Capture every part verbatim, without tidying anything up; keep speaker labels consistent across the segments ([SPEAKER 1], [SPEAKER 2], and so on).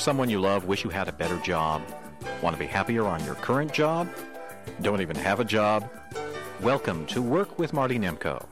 [SPEAKER 1] someone you love, wish you had a better job? Want to be happier on your current job? Don't even have a job? Welcome to Work with Marty Nemko.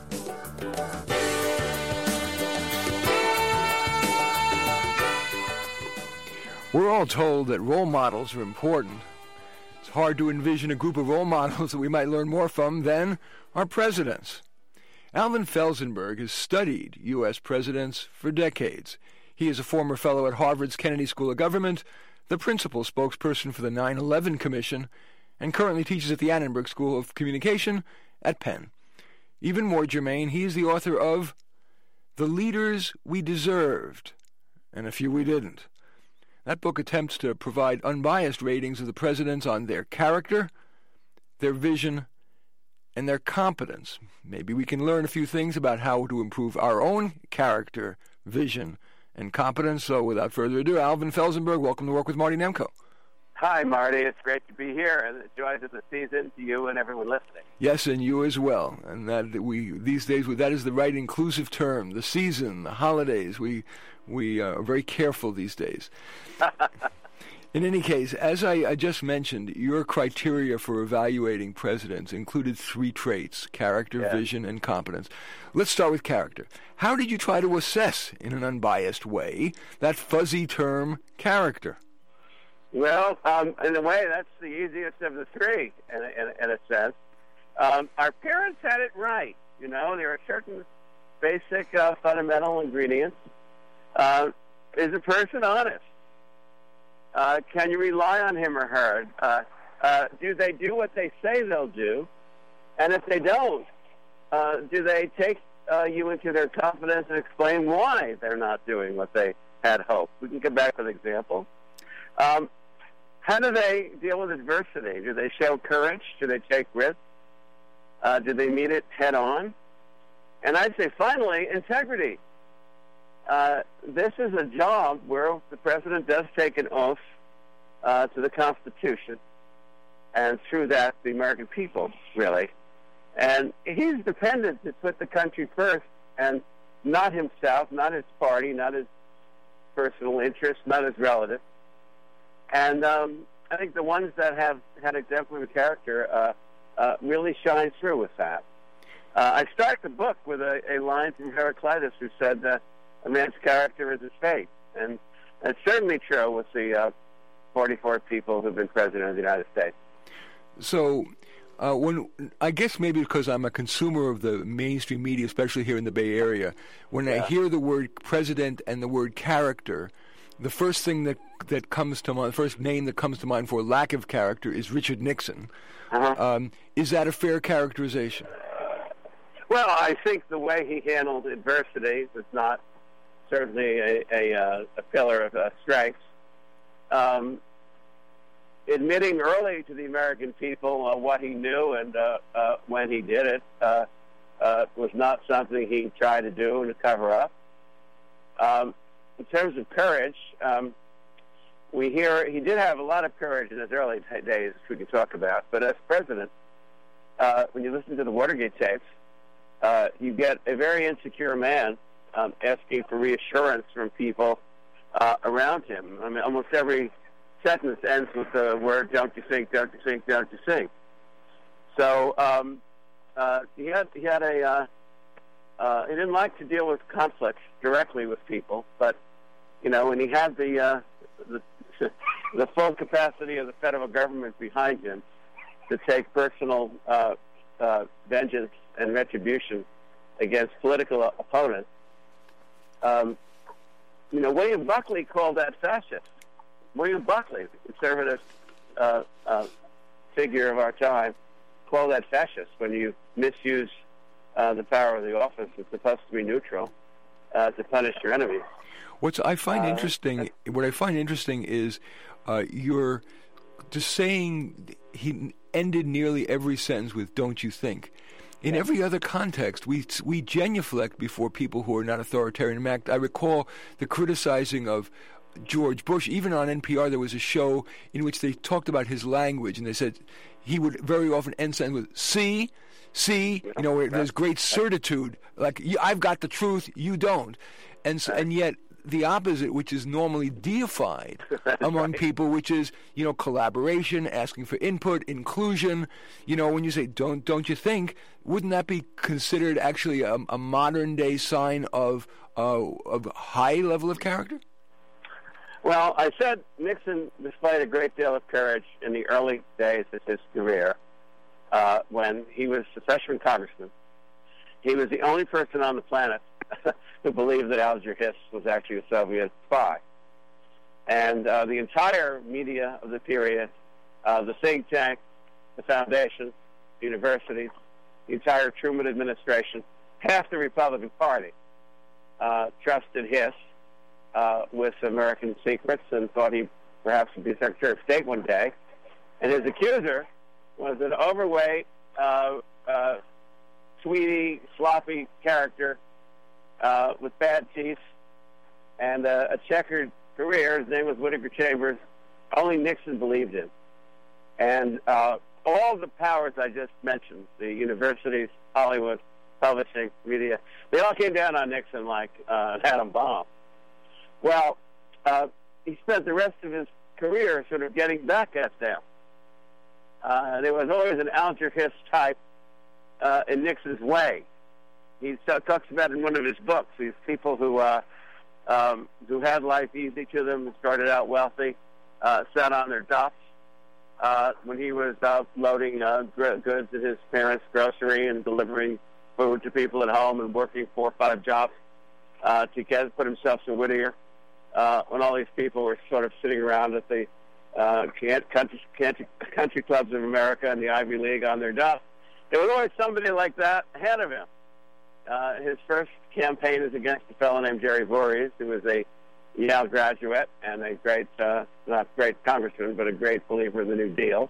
[SPEAKER 2] We're all told that role models are important. It's hard to envision a group of role models that we might learn more from than our presidents. Alvin Felsenburg has studied U S presidents for decades. He is a former fellow at Harvard's Kennedy School of Government, the principal spokesperson for the nine eleven Commission, and currently teaches at the Annenberg School of Communication at Penn. Even more germane, he is the author of The Leaders We Deserved, and a Few We Didn't. That book attempts to provide unbiased ratings of the presidents on their character, their vision, and their competence. Maybe we can learn a few things about how to improve our own character, vision, and competence. So without further ado, Alvin Felsenburg, welcome to Work with Marty Nemko.
[SPEAKER 3] Hi, Marty. It's great to be here, and the joys of the season to you and everyone listening.
[SPEAKER 2] Yes, and you as well. And that we these days, that is the right inclusive term. The season, the holidays. We we uh, are very careful these days. In any case, as I, I just mentioned, your criteria for evaluating presidents included three traits: character,
[SPEAKER 3] yeah.
[SPEAKER 2] vision, and competence. Let's start with character. How did you try to assess, in an unbiased way, that fuzzy term, character?
[SPEAKER 3] Well, um, in a way, that's the easiest of the three, in a, in a, in a sense. Um, our parents had it right. You know, there are certain basic uh, fundamental ingredients. Uh, is a person honest? Uh, can you rely on him or her? Uh, uh, do they do what they say they'll do? And if they don't, uh, do they take uh, you into their confidence and explain why they're not doing what they had hoped? We can come back with an example. Um, how do they deal with adversity? Do they show courage? Do they take risks? Uh, do they meet it head on? And I'd say, finally, integrity. Uh, this is a job where the president does take an oath uh, to the Constitution, and through that, the American people, really. And he's dependent to put the country first, and not himself, not his party, not his personal interests, not his relatives. And um, I think the ones that have had exemplary character uh, uh, really shine through with that. Uh, I start the book with a, a line from Heraclitus who said, uh, a man's character is his fate. And it's certainly true with the uh, forty-four people who've been president of the United States.
[SPEAKER 2] So, uh, when I guess maybe because I'm a consumer of the mainstream media, especially here in the Bay Area, when yeah. I hear the word president and the word character, the first thing that that comes to mind, the first name that comes to mind for lack of character is Richard Nixon. Uh-huh. Um, is that a fair characterization?
[SPEAKER 3] Well, I think the way he handled adversity was not certainly a, a, uh, a pillar of uh, strength. Um, admitting early to the American people uh, what he knew and uh, uh, when he did it uh, uh, was not something he tried to do to cover up. Um, in terms of courage, um, we hear he did have a lot of courage in his early t- days, which we can talk about. But as president, uh, when you listen to the Watergate tapes, uh, you get a very insecure man Um, asking for reassurance from people uh, around him. I mean, almost every sentence ends with the word, don't you think, don't you think, don't you think. So um, uh, he had he had a, uh, uh, he didn't like to deal with conflicts directly with people, but, you know, when he had the, uh, the, the full capacity of the federal government behind him to take personal uh, uh, vengeance and retribution against political opponents, Um, you know, William Buckley called that fascist. William Buckley, the conservative uh, uh, figure of our time, called that fascist when you misuse uh, the power of the office. It's supposed to be neutral uh, to punish your enemies.
[SPEAKER 2] What I find
[SPEAKER 3] uh,
[SPEAKER 2] interesting, what I find interesting is uh, you're just saying he ended nearly every sentence with "don't you think." In every other context, we we genuflect before people who are not authoritarian. In fact, I recall the criticizing of George Bush. Even on N P R, there was a show in which they talked about his language, and they said he would very often end sentences with "see, see," you know, where there's great certitude, like "I've got the truth, you don't," and so, and yet the opposite, which is normally deified among
[SPEAKER 3] right.
[SPEAKER 2] people, which is, you know, collaboration, asking for input, inclusion. You know, when you say, don't don't you think, wouldn't that be considered actually a, a modern-day sign of, uh, of high level of character?
[SPEAKER 3] Well, I said Nixon displayed a great deal of courage in the early days of his career uh, when he was a freshman congressman. He was the only person on the planet who believed that Alger Hiss was actually a Soviet spy. And uh, the entire media of the period, uh, the think tank, the foundation, the universities, the entire Truman administration, half the Republican Party uh, trusted Hiss uh, with American secrets and thought he perhaps would be Secretary of State one day. And his accuser was an overweight, uh, uh, sweetie, sloppy character uh, with bad teeth and uh, a checkered career. His name was Whittaker Chambers. Only Nixon believed him. And uh, all the powers I just mentioned, the universities, Hollywood, publishing, media, they all came down on Nixon like uh, an atom bomb. Well, uh, he spent the rest of his career sort of getting back at them. Uh, there was always an Alger Hiss type uh, in Nixon's way. He so, talks about in one of his books these people who uh, um, who had life easy to them, started out wealthy, uh, sat on their duffs. Uh, when he was uh, loading uh, goods at his parents' grocery and delivering food to people at home and working four or five jobs uh, to get put himself in Whittier. Uh, when all these people were sort of sitting around at the uh, country, country, country clubs of America and the Ivy League on their duff, there was always somebody like that ahead of him. Uh, his first campaign is against a fellow named Jerry Voorhees, who was a Yale graduate and a great, uh, not great congressman, but a great believer in the New Deal.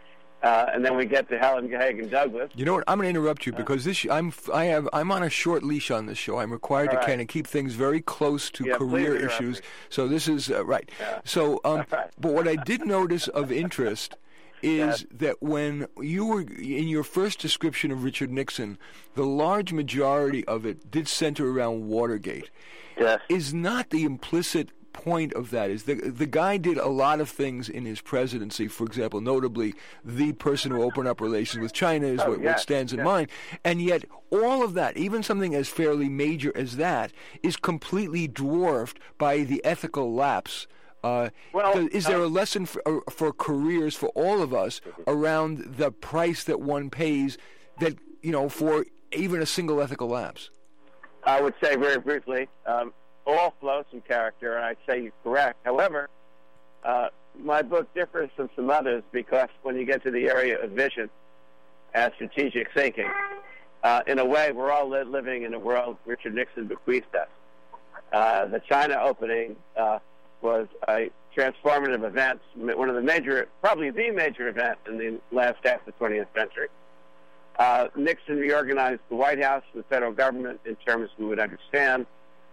[SPEAKER 3] Uh, and then we get to Helen Hagen Douglas.
[SPEAKER 2] You know what? I'm going to interrupt you because this I'm I have I'm on a short leash on this show. I'm required
[SPEAKER 3] All
[SPEAKER 2] to
[SPEAKER 3] right.
[SPEAKER 2] kind of keep things very close to
[SPEAKER 3] Yeah,
[SPEAKER 2] career
[SPEAKER 3] please
[SPEAKER 2] issues.
[SPEAKER 3] interrupt me.
[SPEAKER 2] So this is uh, right.
[SPEAKER 3] Yeah.
[SPEAKER 2] So, um,
[SPEAKER 3] Right.
[SPEAKER 2] but what I did notice of interest is
[SPEAKER 3] Yes.
[SPEAKER 2] that when you were in your first description of Richard Nixon, the large majority of it did center around Watergate.
[SPEAKER 3] Yes.
[SPEAKER 2] Is not the implicit point of that is the the guy did a lot of things in his presidency. For example, notably, the person who opened up relations with China is
[SPEAKER 3] Oh,
[SPEAKER 2] what,
[SPEAKER 3] yes,
[SPEAKER 2] what stands in
[SPEAKER 3] yes.
[SPEAKER 2] mind. And yet, all of that, even something as fairly major as that, is completely dwarfed by the ethical lapse. Uh,
[SPEAKER 3] Well,
[SPEAKER 2] th- is there
[SPEAKER 3] uh,
[SPEAKER 2] a lesson for, uh, for careers for all of us around the price that one pays that you know for even a single ethical lapse?
[SPEAKER 3] I would say very briefly, um, all flows from character, and I'd say you're correct. However, uh, my book differs from some others because when you get to the area of vision and strategic thinking, uh, in a way, we're all li- living in a world Richard Nixon bequeathed us. Uh, the China opening uh, was a transformative event, one of the major, probably the major event in the last half of the twentieth century. Uh, Nixon reorganized the White House and the federal government in terms we would understand.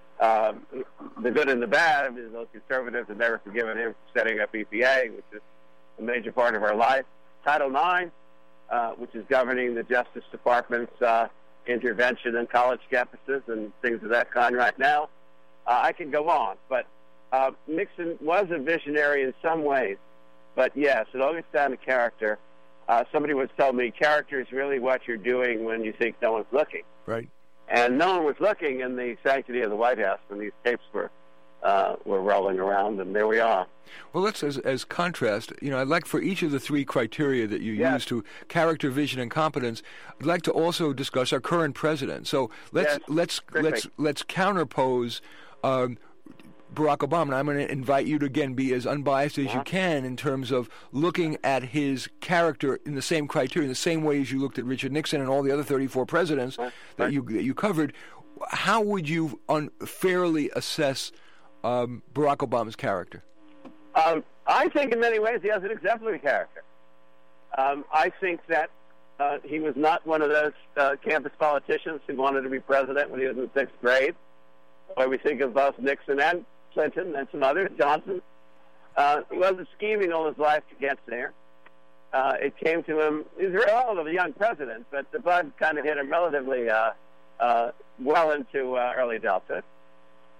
[SPEAKER 3] Um, the good and the bad, those conservatives have never forgiven him for setting up E P A, which is a major part of our life. Title nine, uh, which is governing the Justice Department's uh, intervention in college campuses and things of that kind right now. Uh, I can go on, but uh, Nixon was a visionary in some ways. But yes, it all gets down to character. Uh, somebody once told me, character is really what you're doing when you think no one's looking.
[SPEAKER 2] Right.
[SPEAKER 3] And no one was looking in the sanctity of the White House when these tapes were uh, were rolling around, and there we are.
[SPEAKER 2] Well, let's, as, as contrast, you know, I'd like for each of the three criteria that you
[SPEAKER 3] Yes.
[SPEAKER 2] use to character, vision, and competence, I'd like to also discuss our current president. So let's
[SPEAKER 3] Yes.
[SPEAKER 2] let's
[SPEAKER 3] Perfect.
[SPEAKER 2] let's let's counterpose um, Barack Obama. And I'm going to invite you to again be as unbiased as
[SPEAKER 3] Uh-huh.
[SPEAKER 2] you can in terms of looking at his character in the same criteria, in the same way as you looked at Richard Nixon and all the other thirty-four presidents
[SPEAKER 3] Right.
[SPEAKER 2] that you that you covered. How would you unfairly assess um, Barack Obama's character?
[SPEAKER 3] Um, I think in many ways he has an exemplary character. Um, I think that uh, he was not one of those uh, campus politicians who wanted to be president when he was in sixth grade. Why we think of both Nixon and Clinton and some others, Johnson. Uh, he wasn't scheming all his life to get there. Uh, it came to him, he was very old of a young president, but the bug kind of hit him relatively uh, uh, well into uh, early adulthood.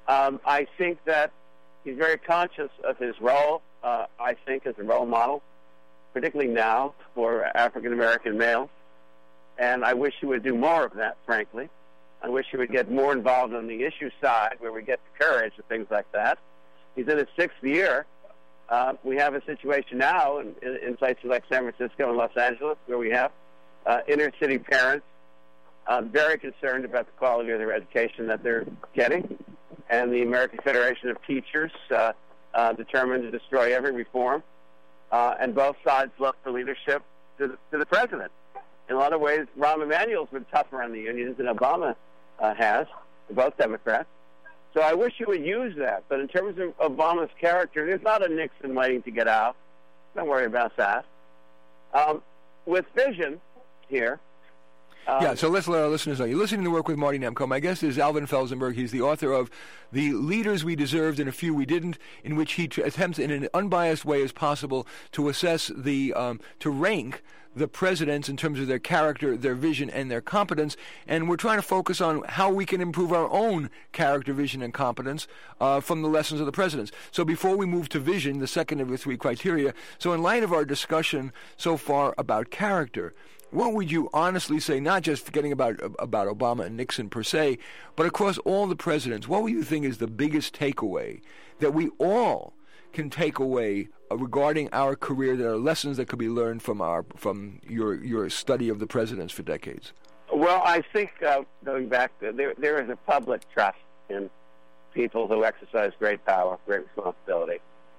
[SPEAKER 3] Um, I think that he's very conscious of his role, uh, I think, as a role model, particularly now for African-American males. And I wish he would do more of that, frankly. I wish he would get more involved on the issue side where we get the courage and things like that. He's in his sixth year. Uh, we have a situation now in, in, in places like San Francisco and Los Angeles where we have uh, inner-city parents uh, very concerned about the quality of their education that they're getting, and the American Federation of Teachers uh, uh, determined to destroy every reform. Uh, and both sides look for leadership to the, to the president. In a lot of ways, Rahm Emanuel's been tougher on the unions than Obama uh, has, both Democrats. So I wish you would use that. But in terms of Obama's character, there's not a Nixon waiting to get out. Don't worry about that. Um, with vision here. Um,
[SPEAKER 2] yeah, so let's let our listeners know. You're listening to Work with Marty Nemko. My guest is Alvin Felsenberg. He's the author of The Leaders We Deserved and a Few We Didn't, in which he t- attempts in an unbiased way as possible to assess the, um, to rank the presidents in terms of their character, their vision, and their competence. And we're trying to focus on how we can improve our own character, vision, and competence uh, from the lessons of the presidents. So before we move to vision, the second of the three criteria, so in light of our discussion so far about character, what would you honestly say, not just forgetting about about Obama and Nixon per se, but across all the presidents, what would you think is the biggest takeaway that we all can take away uh, regarding our career, that are lessons that could be learned from our from your your study of the presidents for decades?
[SPEAKER 3] Well, I think, uh, going back, to, there there is a public trust in people who exercise great power, great responsibility.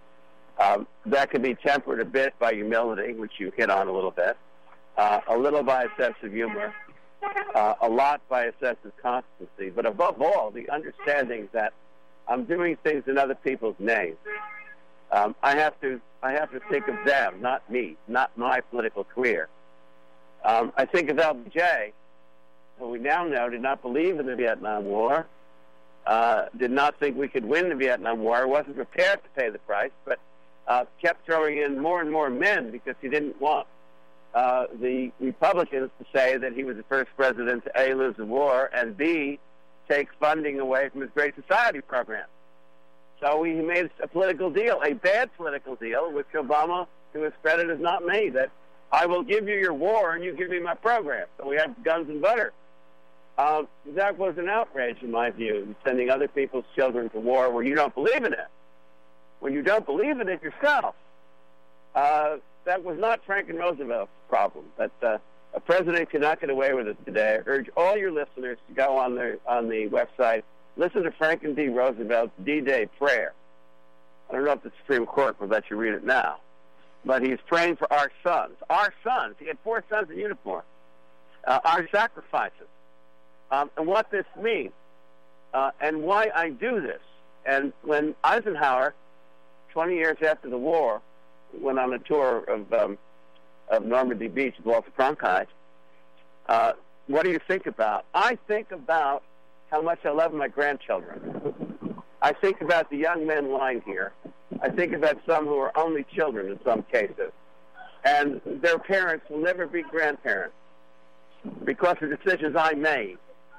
[SPEAKER 3] Um, that can be tempered a bit by humility, which you hit on a little bit. Uh, a little by a sense of humor, uh, a lot by a sense of constancy, but above all, the understanding that I'm doing things in other people's names. Um, I have to, I have to think of them, not me, not my political career. Um, I think of L B J, who we now know did not believe in the Vietnam War, uh, did not think we could win the Vietnam War, wasn't prepared to pay the price, but uh, kept throwing in more and more men because he didn't want Uh, the Republicans to say that he was the first president to A, lose the war, and B, take funding away from his Great Society program. So he made a political deal, a bad political deal, which Obama, to his credit, has not made, that I will give you your war and you give me my program. So we have guns and butter. Uh, that was an outrage, in my view, sending other people's children to war where you don't believe in it. When you don't believe in it yourself, uh, that was not Franklin Roosevelt's problem. But uh, a president cannot get away with it today. I urge all your listeners to go on the on the website, listen to Franklin D. Roosevelt's D-Day prayer. I don't know if the Supreme Court will let you read it now, but he's praying for our sons. Our sons. He had four sons in uniform. Uh, our sacrifices. Um, and what this means, uh, and why I do this. And when Eisenhower, twenty years after the war, went on a tour of um, of Normandy Beach, Walter Cronkite. Uh, what do you think about? I think about how much I love my grandchildren. I think about the young men lying here. I think about some who are only children in some cases. And their parents will never be grandparents because of decisions I made.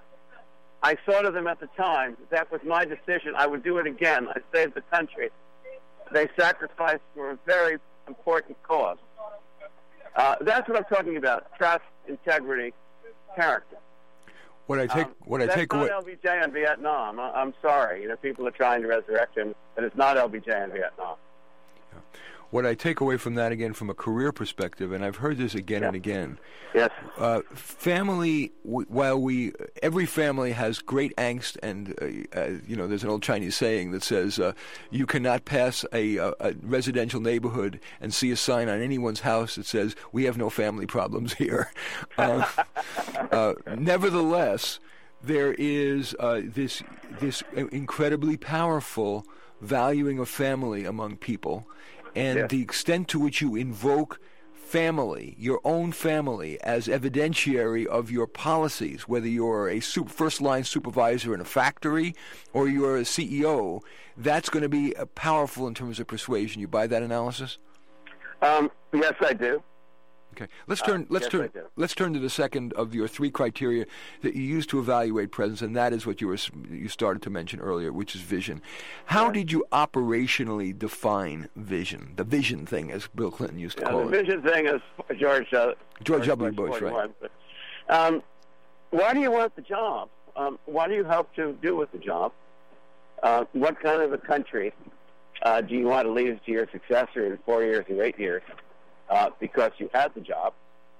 [SPEAKER 3] I thought of them at the time. That was my decision. I would do it again. I saved the country. They sacrificed for a very important cause. Uh, that's what I'm talking about: trust, integrity, character.
[SPEAKER 2] What I take,
[SPEAKER 3] um,
[SPEAKER 2] what I take away.
[SPEAKER 3] That's not L B J on Vietnam. I, I'm sorry. You know, people are trying to resurrect him, but it's not L B J on Vietnam.
[SPEAKER 2] Yeah. What I take away from that, again, from a career perspective, and I've heard this again
[SPEAKER 3] yeah.
[SPEAKER 2] and again.
[SPEAKER 3] Yes.
[SPEAKER 2] Uh, family, w- while we, every family has great angst, and uh, uh, you know, there's an old Chinese saying that says uh, you cannot pass a, a, a residential neighborhood and see a sign on anyone's house that says we have no family problems here. Uh, uh, nevertheless, there is uh, this this incredibly powerful valuing of family among people. And
[SPEAKER 3] yeah.
[SPEAKER 2] the extent to which you invoke family, your own family, as evidentiary of your policies, whether you're a super, first-line supervisor in a factory or you're a C E O, that's going to be uh, powerful in terms of persuasion. You buy that analysis?
[SPEAKER 3] Um, yes, I do.
[SPEAKER 2] Okay, let's turn.
[SPEAKER 3] Uh,
[SPEAKER 2] let's
[SPEAKER 3] yes,
[SPEAKER 2] turn.
[SPEAKER 3] I do.
[SPEAKER 2] Let's turn to the second of your three criteria that you use to evaluate presidents, and that is what you were you started to mention earlier, which is vision. How
[SPEAKER 3] Right.
[SPEAKER 2] did you operationally define vision? The vision thing, as Bill Clinton used to
[SPEAKER 3] Yeah,
[SPEAKER 2] call
[SPEAKER 3] the
[SPEAKER 2] it.
[SPEAKER 3] vision thing is George uh,
[SPEAKER 2] George W. Bush, right?
[SPEAKER 3] forty-one. But, um, why do you want the job? Um, what do you hope to do with the job? Uh, what kind of a country uh, do you want to leave to your successor in four years or eight years uh, because you had the job?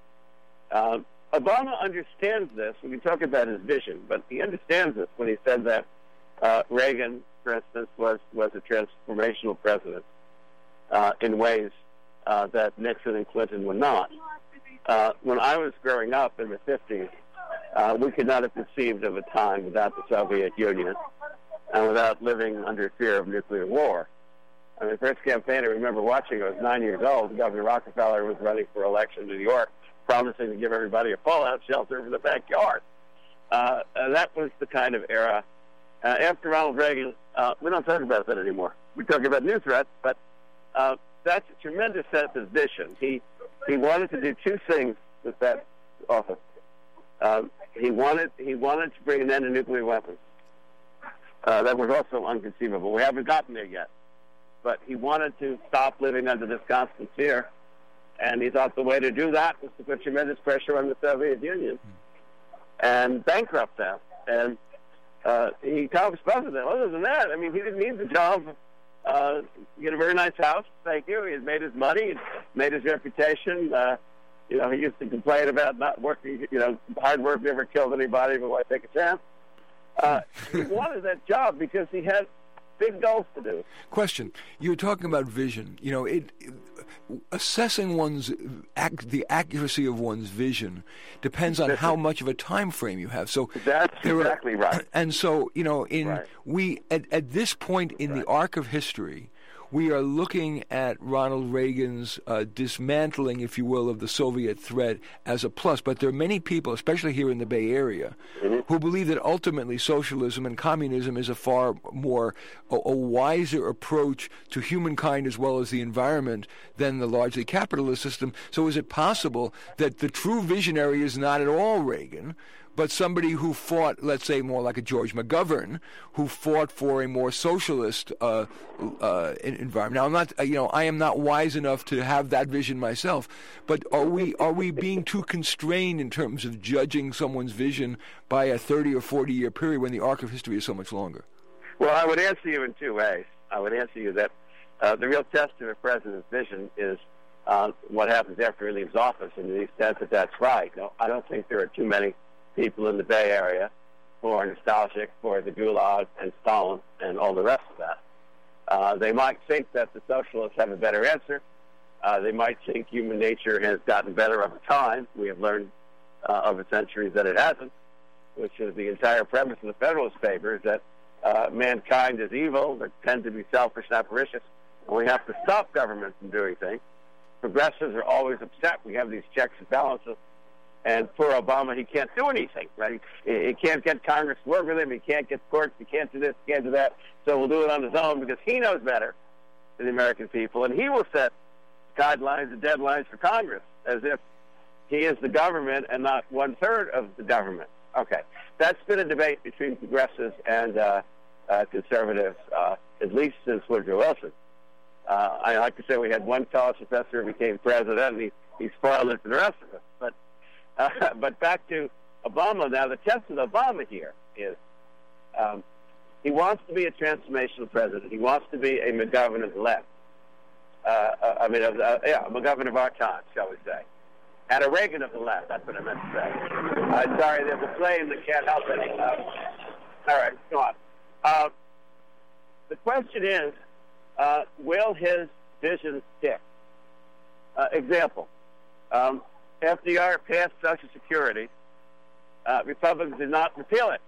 [SPEAKER 3] Um, Obama understands this. We can talk about his vision, but he understands this when he said that uh, Reagan, for instance, was, was a transformational president uh, in ways uh, that Nixon and Clinton were not. Uh, when I was growing up in the fifties, uh, we could not have conceived of a time without the Soviet Union and without living under fear of nuclear war. I mean, the first campaign I remember watching, I was nine years old. Governor Rockefeller was running for election in New York, promising to give everybody a fallout shelter for the backyard. Uh, and that was the kind of era. Uh, after Ronald Reagan, uh, we don't talk about that anymore. We talk about new threats, but uh, that's a tremendous sense of vision. He he wanted to do two things with that office. Um, he wanted he wanted to bring an end to nuclear weapons. Uh, that was also unconceivable. We haven't gotten there yet. But he wanted to stop living under this constant fear. And he thought the way to do that was to put tremendous pressure on the Soviet Union and bankrupt them. And uh, he was president. Other than that, I mean, he didn't need the job. Uh, he had a very nice house, thank you. He had made his money, he made his reputation. Uh, you know, he used to complain about not working, you know, hard work never killed anybody, but why take a chance? Uh, he wanted that job because he had big goals to do.
[SPEAKER 2] Question: you were talking about vision. You know, it, it assessing one's ac- the accuracy of one's vision depends on how much of a time frame you have. So
[SPEAKER 3] that's
[SPEAKER 2] there
[SPEAKER 3] exactly
[SPEAKER 2] are,
[SPEAKER 3] right.
[SPEAKER 2] And so, you know, in
[SPEAKER 3] Right.
[SPEAKER 2] we at, at this point in
[SPEAKER 3] right.
[SPEAKER 2] the arc of history, we are looking at Ronald Reagan's uh, dismantling, if you will, of the Soviet threat as a plus. But there are many people, especially here in the Bay Area, mm-hmm. who believe that ultimately socialism and communism is a far more, a, a wiser approach to humankind as well as the environment than the largely capitalist system. So is it possible that the true visionary is not at all Reagan, but somebody who fought, let's say, more like a George McGovern, who fought for a more socialist uh, uh, environment? Now, I'm not, you know, I am not wise enough to have that vision myself, but are we are we being too constrained in terms of judging someone's vision by a thirty or forty year period when the arc of history is so much longer?
[SPEAKER 3] Well, I would answer you in two ways. I would answer you that uh, the real test of a president's vision is uh, what happens after he leaves office, and to the extent that that's right. No, I don't think there are too many people in the Bay Area who are nostalgic for the Gulag and Stalin and all the rest of that. Uh, they might think that the socialists have a better answer. Uh, they might think human nature has gotten better over time. We have learned uh, over centuries that it hasn't, which is the entire premise of the Federalist Papers, that uh, mankind is evil, they tend to be selfish and avaricious, and we have to stop government from doing things. Progressives are always upset. We have these checks and balances. And for Obama, he can't do anything, right? He, he can't get Congress to work with him. He can't get courts. He can't do this. He can't do that. So we'll do it on his own because he knows better than the American people. And he will set guidelines and deadlines for Congress as if he is the government and not one-third of the government. Okay. That's been a debate between progressives and uh, uh, conservatives, uh, at least since Woodrow Wilson. Uh, I like to say we had one college professor who became president, and he, he spoiled it for the rest of us. But Uh, but back to Obama now. The test of Obama here is um, he wants to be a transformational president. He wants to be a McGovern of the left. Uh, I mean, uh, yeah, a McGovern of our time, shall we say. And a Reagan of the left, that's what I meant to say. Uh, sorry, there's a plane that can't help it. Uh, all right, go on. Uh, the question is, uh, will his vision stick? Uh, example. Um, F D R passed Social Security. Uh, Republicans did not repeal it.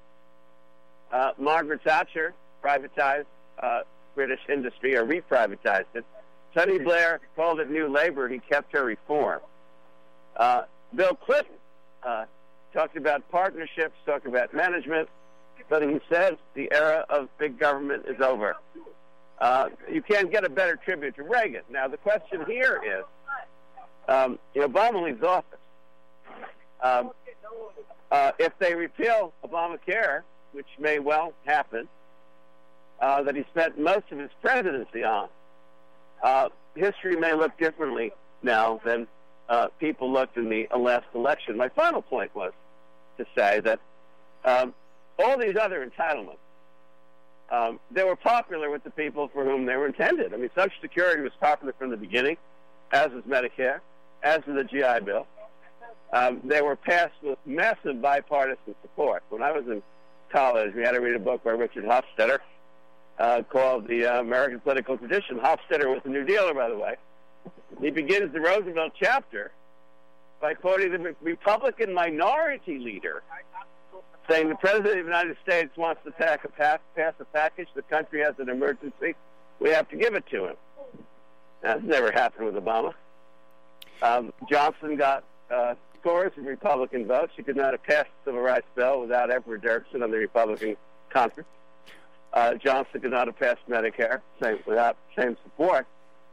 [SPEAKER 3] Uh, Margaret Thatcher privatized uh, British industry or reprivatized it. Tony Blair called it New Labor. He kept her reform. Uh, Bill Clinton uh, talked about partnerships, talked about management, but he said the era of big government is over. Uh, you can't get a better tribute to Reagan. Now, the question here is, um, Obama leaves office. Um, uh, if they repeal Obamacare, which may well happen, uh, that he spent most of his presidency on, uh, history may look differently now than uh, people looked in the last election. My final point was to say that um, all these other entitlements, um, they were popular with the people for whom they were intended. I mean, Social Security was popular from the beginning, as was Medicare, as was the G I Bill. Um, they were passed with massive bipartisan support. When I was in college, we had to read a book by Richard Hofstadter uh, called The uh, American Political Tradition. Hofstadter was a New Dealer, by the way. He begins the Roosevelt chapter by quoting the Republican minority leader saying the President of the United States wants to pass a, pass, pass a package. The country has an emergency. We have to give it to him. That's never happened with Obama. Um, Johnson got uh, scores of Republican votes. She could not have passed the Civil Rights Bill without Edward Dirksen on the Republican conference. Uh, Johnson could not have passed Medicare same, without same support.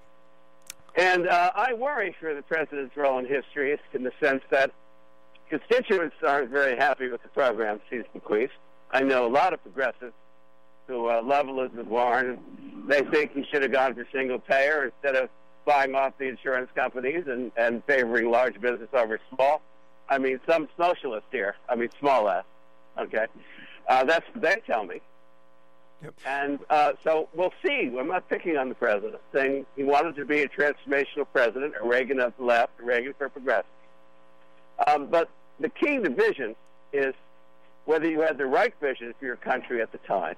[SPEAKER 3] And uh, I worry for the president's role in history in the sense that constituents aren't very happy with the programs he's bequeathed. I know a lot of progressives who uh, love Elizabeth Warren. They think he should have gone for single payer instead of buying off the insurance companies and, and favoring large business over small. I mean, some socialist here. I mean, small s. Okay? Uh, that's what they tell me.
[SPEAKER 2] Yep.
[SPEAKER 3] And uh, so we'll see. I'm not picking on the president, saying he wanted to be a transformational president, a Reagan of the left, a Reagan for progressive. Um, but the key division is whether you had the right vision for your country at the time.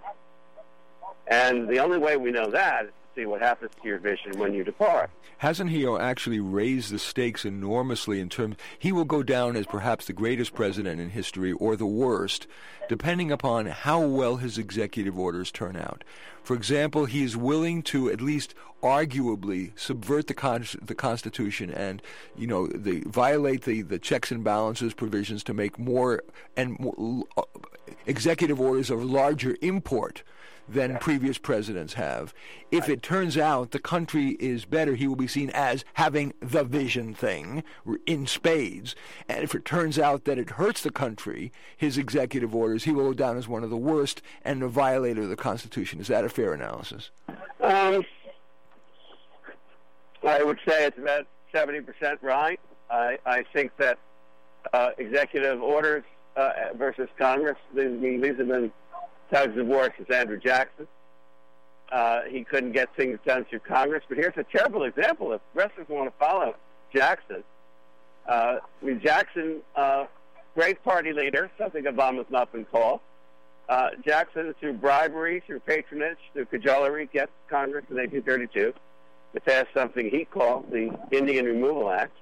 [SPEAKER 3] And the only way we know that is to see what happens to your vision when you depart.
[SPEAKER 2] Hasn't he actually raised the stakes enormously in terms, he will go down as perhaps the greatest president in history or the worst, depending upon how well his executive orders turn out. For example, he is willing to at least arguably subvert the con- the Constitution and, you know, the violate the, the checks and balances provisions to make more and more, uh, executive orders of larger import than previous presidents have. If it turns out the country is better, he will be seen as having the vision thing in spades. And if it turns out that it hurts the country, his executive orders, he will go down as one of the worst and a violator of the Constitution. Is that a fair analysis?
[SPEAKER 3] Um, I would say it's about seventy percent right. I, I think that uh, executive orders uh, versus Congress, these, these have been tugs of war since Andrew Jackson. Uh, he couldn't get things done through Congress. But here's a terrible example. If progressives want to follow Jackson, uh, I mean, Jackson, uh, great party leader, something Obama's not been called. Uh, Jackson, through bribery, through patronage, through cajolery, gets Congress in eighteen thirty-two to pass something he called the Indian Removal Act.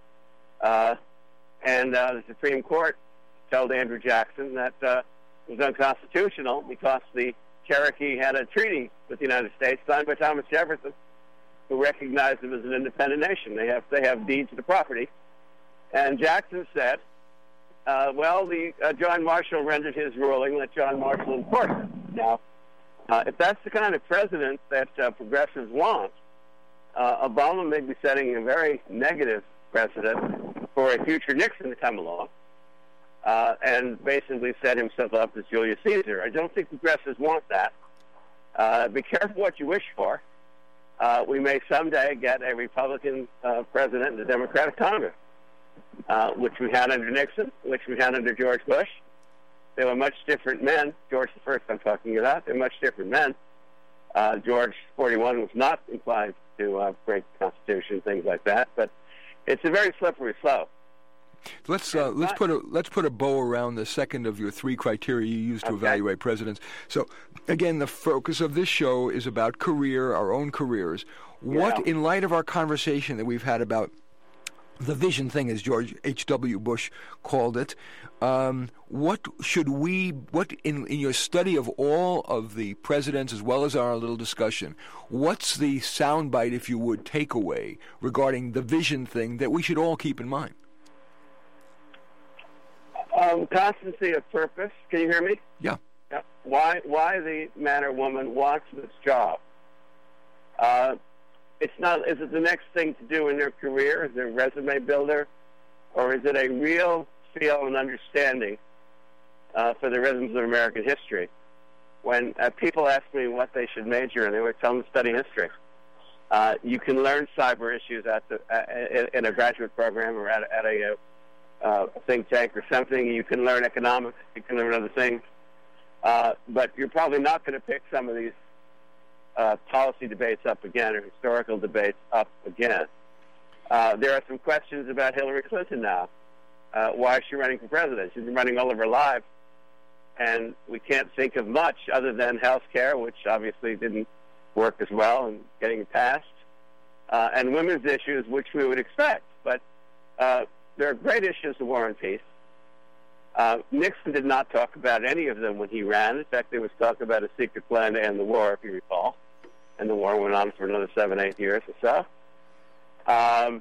[SPEAKER 3] Uh, and uh, the Supreme Court told Andrew Jackson that uh, it was unconstitutional because the Cherokee had a treaty with the United States signed by Thomas Jefferson, who recognized them as an independent nation. They have they have deeds to the property. And Jackson said, uh, well, the uh, John Marshall rendered his ruling, let John Marshall enforce it. Now, uh, if that's the kind of president that uh, progressives want, uh, Obama may be setting a very negative precedent for a future Nixon to come along. Uh, and basically set himself up as Julius Caesar. I don't think progressives want that. Uh, be careful what you wish for. Uh, we may someday get a Republican uh, president in the Democratic Congress, uh, which we had under Nixon, which we had under George Bush. They were much different men. George the First, I'm talking about. They're much different men. Uh, George forty-one was not inclined to uh, break the Constitution, things like that. But it's a very slippery slope.
[SPEAKER 2] Let's uh, let's put a let's put a bow around the second of your three criteria you use to
[SPEAKER 3] okay.
[SPEAKER 2] evaluate presidents. So, again, the focus of this show is about career, our own careers.
[SPEAKER 3] Yeah.
[SPEAKER 2] What, in light of our conversation that we've had about the vision thing, as George H W. Bush called it, um, what should we, what in, in your study of all of the presidents as well as our little discussion, what's the soundbite, if you would, takeaway regarding the vision thing that we should all keep in mind?
[SPEAKER 3] Um, constancy of purpose. Can you hear me?
[SPEAKER 2] Yeah.
[SPEAKER 3] yeah. Why? Why the man or woman wants this job? Uh, it's not, is it the next thing to do in their career? Is it a resume builder? Or is it a real feel and understanding uh, for the rhythms of American history? When uh, people ask me what they should major in, they would tell them to study history. Uh, you can learn cyber issues at the, uh, in a graduate program or at, at a uh, think tank or something. You can learn economics. You can learn other things. Uh, but you're probably not going to pick some of these uh, policy debates up again or historical debates up again. Uh, there are some questions about Hillary Clinton now. Uh, why is she running for president? She's been running all of her life, and we can't think of much other than health care, which obviously didn't work as well and getting passed, uh, and women's issues, which we would expect. But uh, there are great issues of war and peace. Uh, Nixon did not talk about any of them when he ran. In fact, there was talk about a secret plan to end the war, if you recall, and the war went on for another seven, eight years or so. Um,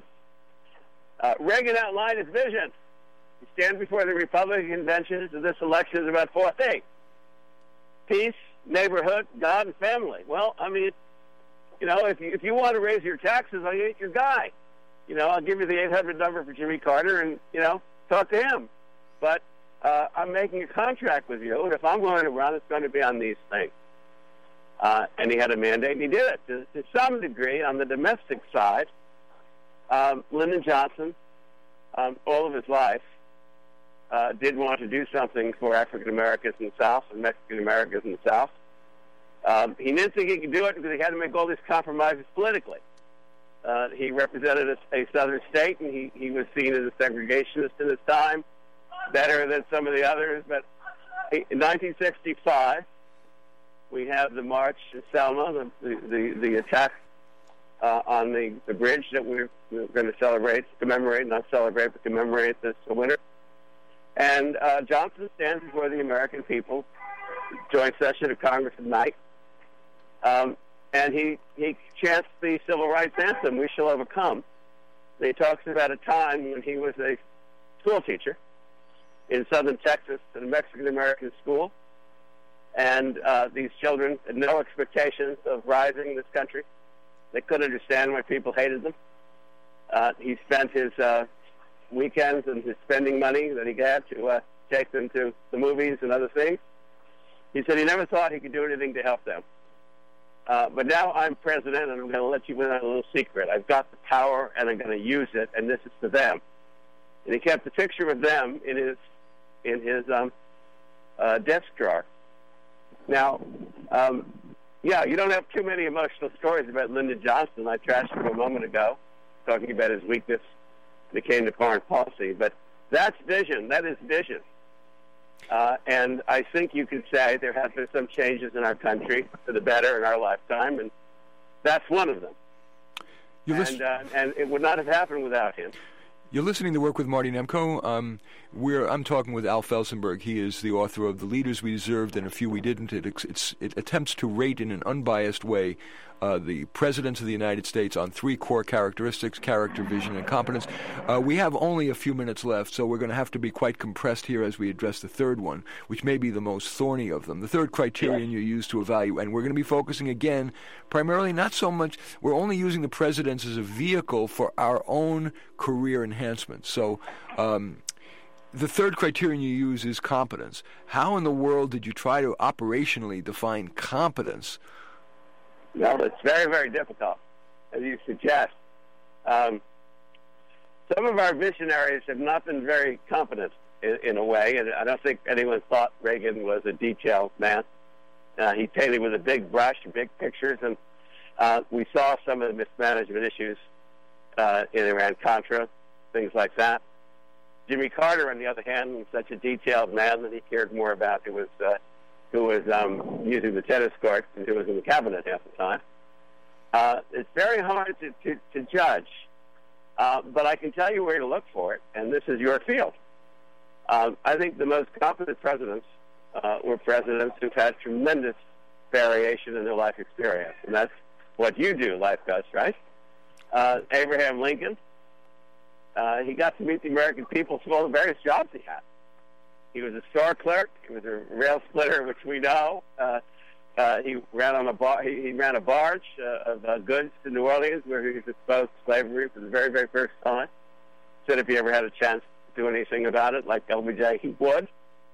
[SPEAKER 3] uh, Reagan outlined his vision. He stands before the Republican convention, so this election is about four things: peace, neighborhood, God, and family. Well, I mean, you know, if you, if you want to raise your taxes, I'll get your guy. You know, I'll give you the eight hundred number for Jimmy Carter and, you know, talk to him. But uh, I'm making a contract with you, and if I'm going to run, it's going to be on these things. Uh, and he had a mandate, and he did it. To, to some degree, on the domestic side, um, Lyndon Johnson, um, all of his life, Uh, did want to do something for African Americans in the South and Mexican Americans in the South. Um, he didn't think he could do it because he had to make all these compromises politically. Uh, he represented a, a southern state, and he, he was seen as a segregationist in his time, better than some of the others. But in nineteen sixty-five, we have the March to Selma, the, the, the, the attack uh, on the, the bridge that we're, we're going to celebrate, commemorate, not celebrate, but commemorate this winter. And uh, Johnson stands before the American people, joint session of Congress at night, um, and he, he chants the civil rights anthem, "We Shall Overcome." And he talks about a time when he was a school teacher in southern Texas at a Mexican-American school, and uh, these children had no expectations of rising in this country. They couldn't understand why people hated them. Uh, he spent his... Uh, weekends and his spending money that he had to uh, take them to the movies and other things. He said he never thought he could do anything to help them. Uh, but now I'm president, and I'm going to let you in on a little secret. I've got the power, and I'm going to use it, and this is for them. And he kept a picture of them in his in his um, uh, desk drawer. Now, um, yeah, you don't have too many emotional stories about Lyndon Johnson. I trashed him a moment ago, talking about his weakness when it came to foreign policy. But that's vision. That is vision. Uh, and I think you could say there have been some changes in our country for the better in our lifetime, and that's one of them.
[SPEAKER 2] You
[SPEAKER 3] and,
[SPEAKER 2] listen-
[SPEAKER 3] uh, and it would not have happened without him.
[SPEAKER 2] You're listening to Work with Marty Nemko. Um, we're, I'm talking with Al Felsenberg. He is the author of The Leaders We Deserved and A Few We Didn't. It, it's, it attempts to rate in an unbiased way uh, the presidents of the United States on three core characteristics: character, vision, and competence. Uh, we have only a few minutes left, so we're going to have to be quite compressed here as we address the third one, which may be the most thorny of them. The third criterion you use to evaluate, and we're going to be focusing again primarily not so much, we're only using the presidents as a vehicle for our own career enhancement. So um, the third criterion you use is competence. How in the world did you try to operationally define competence?
[SPEAKER 3] Well, it's very, very difficult, as you suggest. Um, some of our visionaries have not been very competent in, in a way, and I don't think anyone thought Reagan was a detailed man. Uh, he painted with a big brush, big pictures, and uh, we saw some of the mismanagement issues uh, in Iran-Contra, things like that. Jimmy Carter, on the other hand, was such a detailed man that he cared more about who was uh, who was um, using the tennis court and who was in the cabinet half the time. Uh, it's very hard to, to, to judge, uh, but I can tell you where to look for it, and this is your field. Um, I think the most competent presidents uh, were presidents who've had tremendous variation in their life experience, and that's what you do, Life Coach, right? Uh, Abraham Lincoln, uh, he got to meet the American people through all the various jobs he had. He was a store clerk. He was a rail splitter, which we know. Uh, Uh, he ran on a bar. He, he ran a barge uh, of uh, goods to New Orleans, where he was exposed to slavery for the very, very first time. Said if he ever had a chance to do anything about it, like L B J, he would.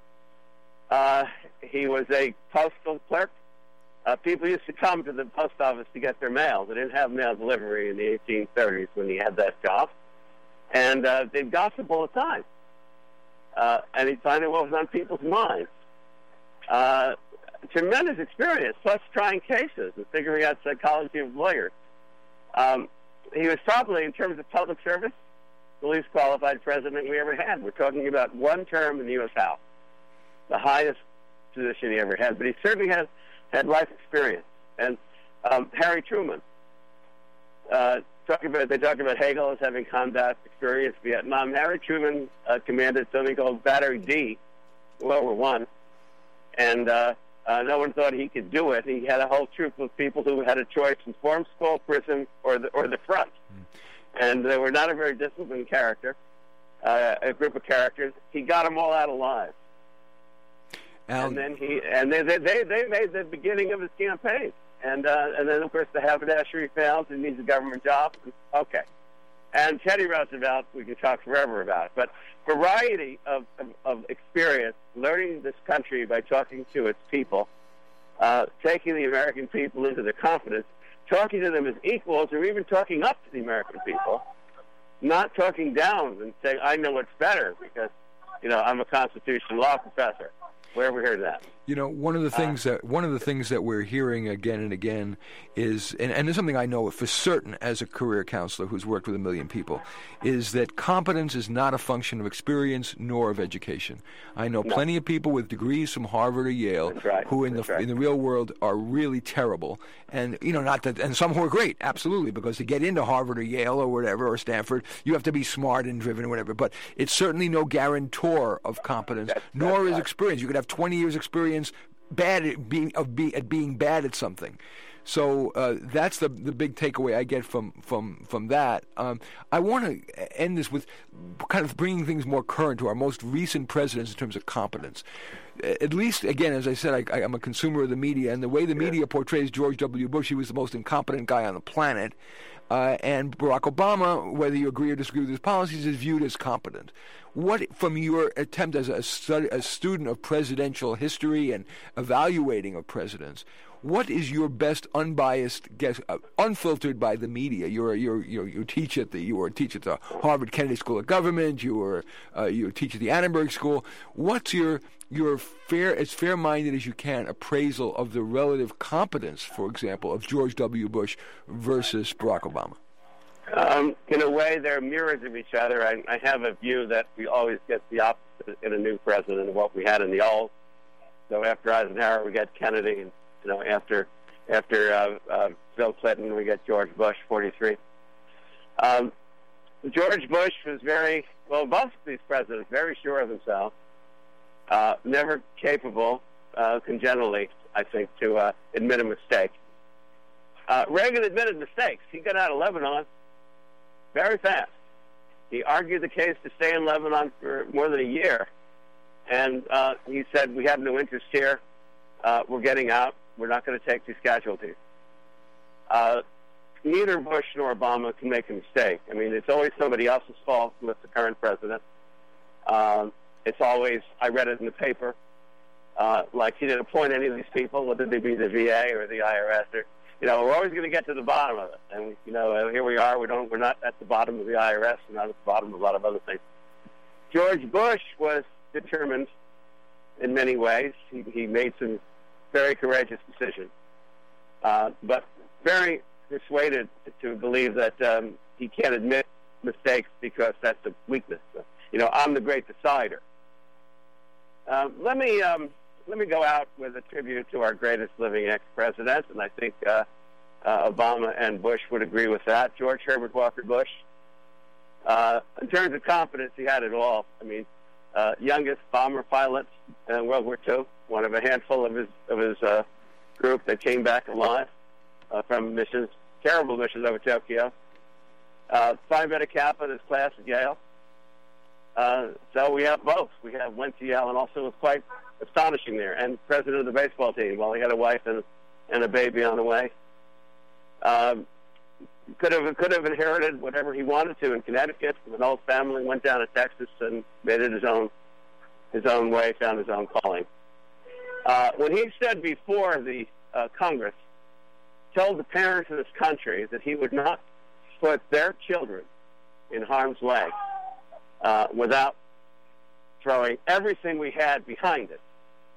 [SPEAKER 3] Uh, he was a postal clerk. Uh, people used to come to the post office to get their mail. They didn't have mail delivery in the eighteen thirties when he had that job. And uh, they'd gossip all the time. Uh, and he'd find out what was on people's minds. Uh, tremendous experience, plus trying cases and figuring out psychology of lawyers. Um, he was probably, in terms of public service, the least qualified president we ever had. We're talking about one term in the U S House, the highest position he ever had. But he certainly has had life experience. And um, Harry Truman, uh, talk about, they talk about Hagel as having combat experience in Vietnam. Harry Truman uh, commanded something called Battery D, World War One, and uh, uh, no one thought he could do it. He had a whole troop of people who had a choice in form school, prison, or the, or the front. Mm. And they were not a very disciplined character, uh, a group of characters. He got them all out alive. Al- and then he and they, they they made the beginning of his campaign. And uh, and then, of course, the haberdashery fails and needs a government job. Okay. And Teddy Roosevelt, we can talk forever about it. But variety of, of, of experience, learning this country by talking to its people, uh, taking the American people into their confidence, talking to them as equals, or even talking up to the American people, not talking down and saying, I know what's better because, you know, I'm a constitutional law professor. Where have we heard that?
[SPEAKER 2] You know, one of the things uh, that one of the things that we're hearing again and again is, and, and it's something I know for certain as a career counselor who's worked with a million people, is that competence is not a function of experience nor of education. I know no. plenty of people with degrees from Harvard or Yale
[SPEAKER 3] right.
[SPEAKER 2] who, in
[SPEAKER 3] That's
[SPEAKER 2] the
[SPEAKER 3] right.
[SPEAKER 2] in the real world, are really terrible, and you know, not that, and some who are great, absolutely, because to get into Harvard or Yale or whatever or Stanford, you have to be smart and driven or whatever. But it's certainly no guarantor of competence,
[SPEAKER 3] That's,
[SPEAKER 2] nor
[SPEAKER 3] that's
[SPEAKER 2] is
[SPEAKER 3] right.
[SPEAKER 2] experience. You could have twenty years experience bad at being of be, at being bad at something. So uh, that's the the big takeaway I get from from from that. Um, I want to end this with kind of bringing things more current to our most recent presidents in terms of competence. At least, again, as I said, I, I'm a consumer of the media, and the way the media portrays George W. Bush, he was the most incompetent guy on the planet. Uh, and Barack Obama, whether you agree or disagree with his policies, is viewed as competent. What, from your attempt as a, stud, a student of presidential history and evaluating of presidents, what is your best unbiased guess, uh, unfiltered by the media? You're, you're, you're, you teach at the you were a teacher at the Harvard Kennedy School of Government. You were uh, you teach at the Annenberg School. What's your your fair, as fair-minded as you can, appraisal of the relative competence, for example, of George W. Bush versus Barack Obama?
[SPEAKER 3] Um, in a way, they're mirrors of each other. I, I have a view that we always get the opposite in a new president of what we had in the old. So after Eisenhower, we got Kennedy, and you know, after after uh, uh, Bill Clinton, we got George Bush, forty-three. Um, George Bush was very well. Both of these presidents very sure of themselves. Uh, never capable, uh, congenitally, I think, to uh, admit a mistake. Uh, Reagan admitted mistakes. He got out of Lebanon very fast. He argued the case to stay in Lebanon for more than a year. And uh, he said, we have no interest here. Uh, we're getting out. We're not going to take these casualties. Uh, neither Bush nor Obama can make a mistake. I mean, it's always somebody else's fault with the current president. Um, It's always, I read it in the paper, uh, like he didn't appoint any of these people, whether they be the V A or the I R S. Or, you know, we're always going to get to the bottom of it. And, you know, here we are. We don't, we're not at the bottom of the I R S. We're not at the bottom of a lot of other things. George Bush was determined in many ways. He, he made some very courageous decisions, uh, but very persuaded to believe that um, he can't admit mistakes because that's a weakness. You know, I'm the great decider. Um, let me um, let me go out with a tribute to our greatest living ex-president, and I think uh, uh, Obama and Bush would agree with that. George Herbert Walker Bush. Uh, in terms of competence, he had it all. I mean, uh, youngest bomber pilot in World War Two, one of a handful of his of his uh, group that came back alive uh, from missions, terrible missions over Tokyo. Uh, Phi Beta Kappa in his class at Yale. Uh, so we have both. We have went to Yale and also was quite astonishing there, and president of the baseball team while he had a wife and and a baby on the way. Um, could have could have inherited whatever he wanted to in Connecticut from an old family. Went down to Texas and made it his own his own way, found his own calling. Uh, when he said before the uh, Congress, told the parents of this country that he would not put their children in harm's way uh, without throwing everything we had behind it.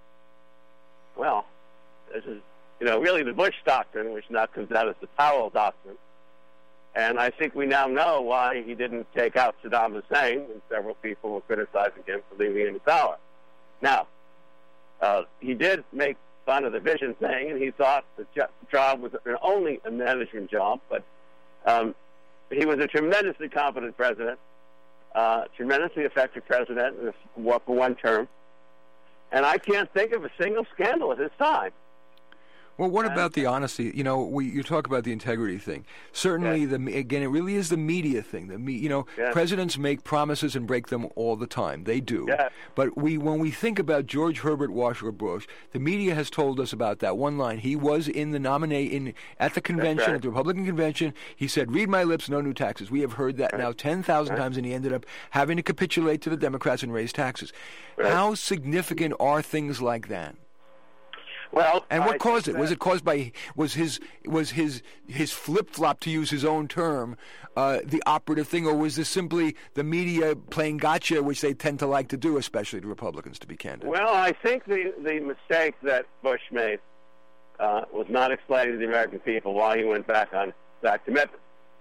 [SPEAKER 3] Well, this is, you know, really the Bush doctrine, which now comes out as the Powell doctrine. And I think we now know why he didn't take out Saddam Hussein, and several people were criticizing him for leaving him in power. Now, uh, he did make fun of the vision thing, and he thought the job was only a management job, but um, he was a tremendously competent president, uh, tremendously effective president for one term, and I can't think of a single scandal at his time.
[SPEAKER 2] Well, what about the honesty? You know, we you talk about the integrity thing. Certainly,
[SPEAKER 3] yes.
[SPEAKER 2] the again, it really is the media thing. The me, you know, yes. Presidents make promises and break them all the time. They do.
[SPEAKER 3] Yes.
[SPEAKER 2] But we, when we think about George Herbert Walker Bush, the media has told us about that one line. He was in the nominate in at the convention,
[SPEAKER 3] right.
[SPEAKER 2] at the Republican convention. He said, "Read my lips, no new taxes." We have heard that right. now ten thousand right. times, and he ended up having to capitulate to the Democrats and raise taxes. Right. How significant are things like that?
[SPEAKER 3] Well,
[SPEAKER 2] and what
[SPEAKER 3] I
[SPEAKER 2] caused it?
[SPEAKER 3] That,
[SPEAKER 2] was it caused by was his was his his flip flop, to use his own term, uh, the operative thing, or was this simply the media playing gotcha, which they tend to like to do, especially the Republicans, to be candid?
[SPEAKER 3] Well, I think the the mistake that Bush made uh, was not explaining to the American people why he went back on that commitment.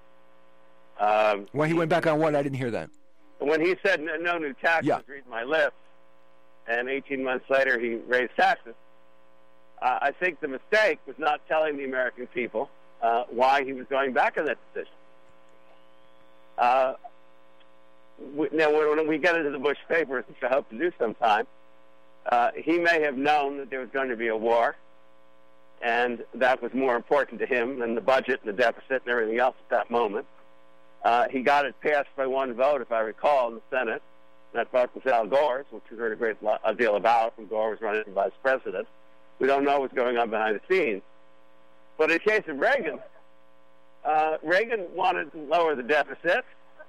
[SPEAKER 3] Um,
[SPEAKER 2] why he went back on what? I didn't hear that.
[SPEAKER 3] When he said no, no new taxes,
[SPEAKER 2] yeah.
[SPEAKER 3] read my lips, and eighteen months later he raised taxes. Uh, I think the mistake was not telling the American people uh, why he was going back on that decision. Uh, we, now, when we get into the Bush papers, which I hope to do sometime, uh, he may have known that there was going to be a war, and that was more important to him than the budget and the deficit and everything else at that moment. Uh, he got it passed by one vote, if I recall, in the Senate. That vote was Al Gore's, which we heard a great deal about when Gore was running for vice president. We don't know what's going on behind the scenes. But in the case of Reagan, uh, Reagan wanted to lower the deficit,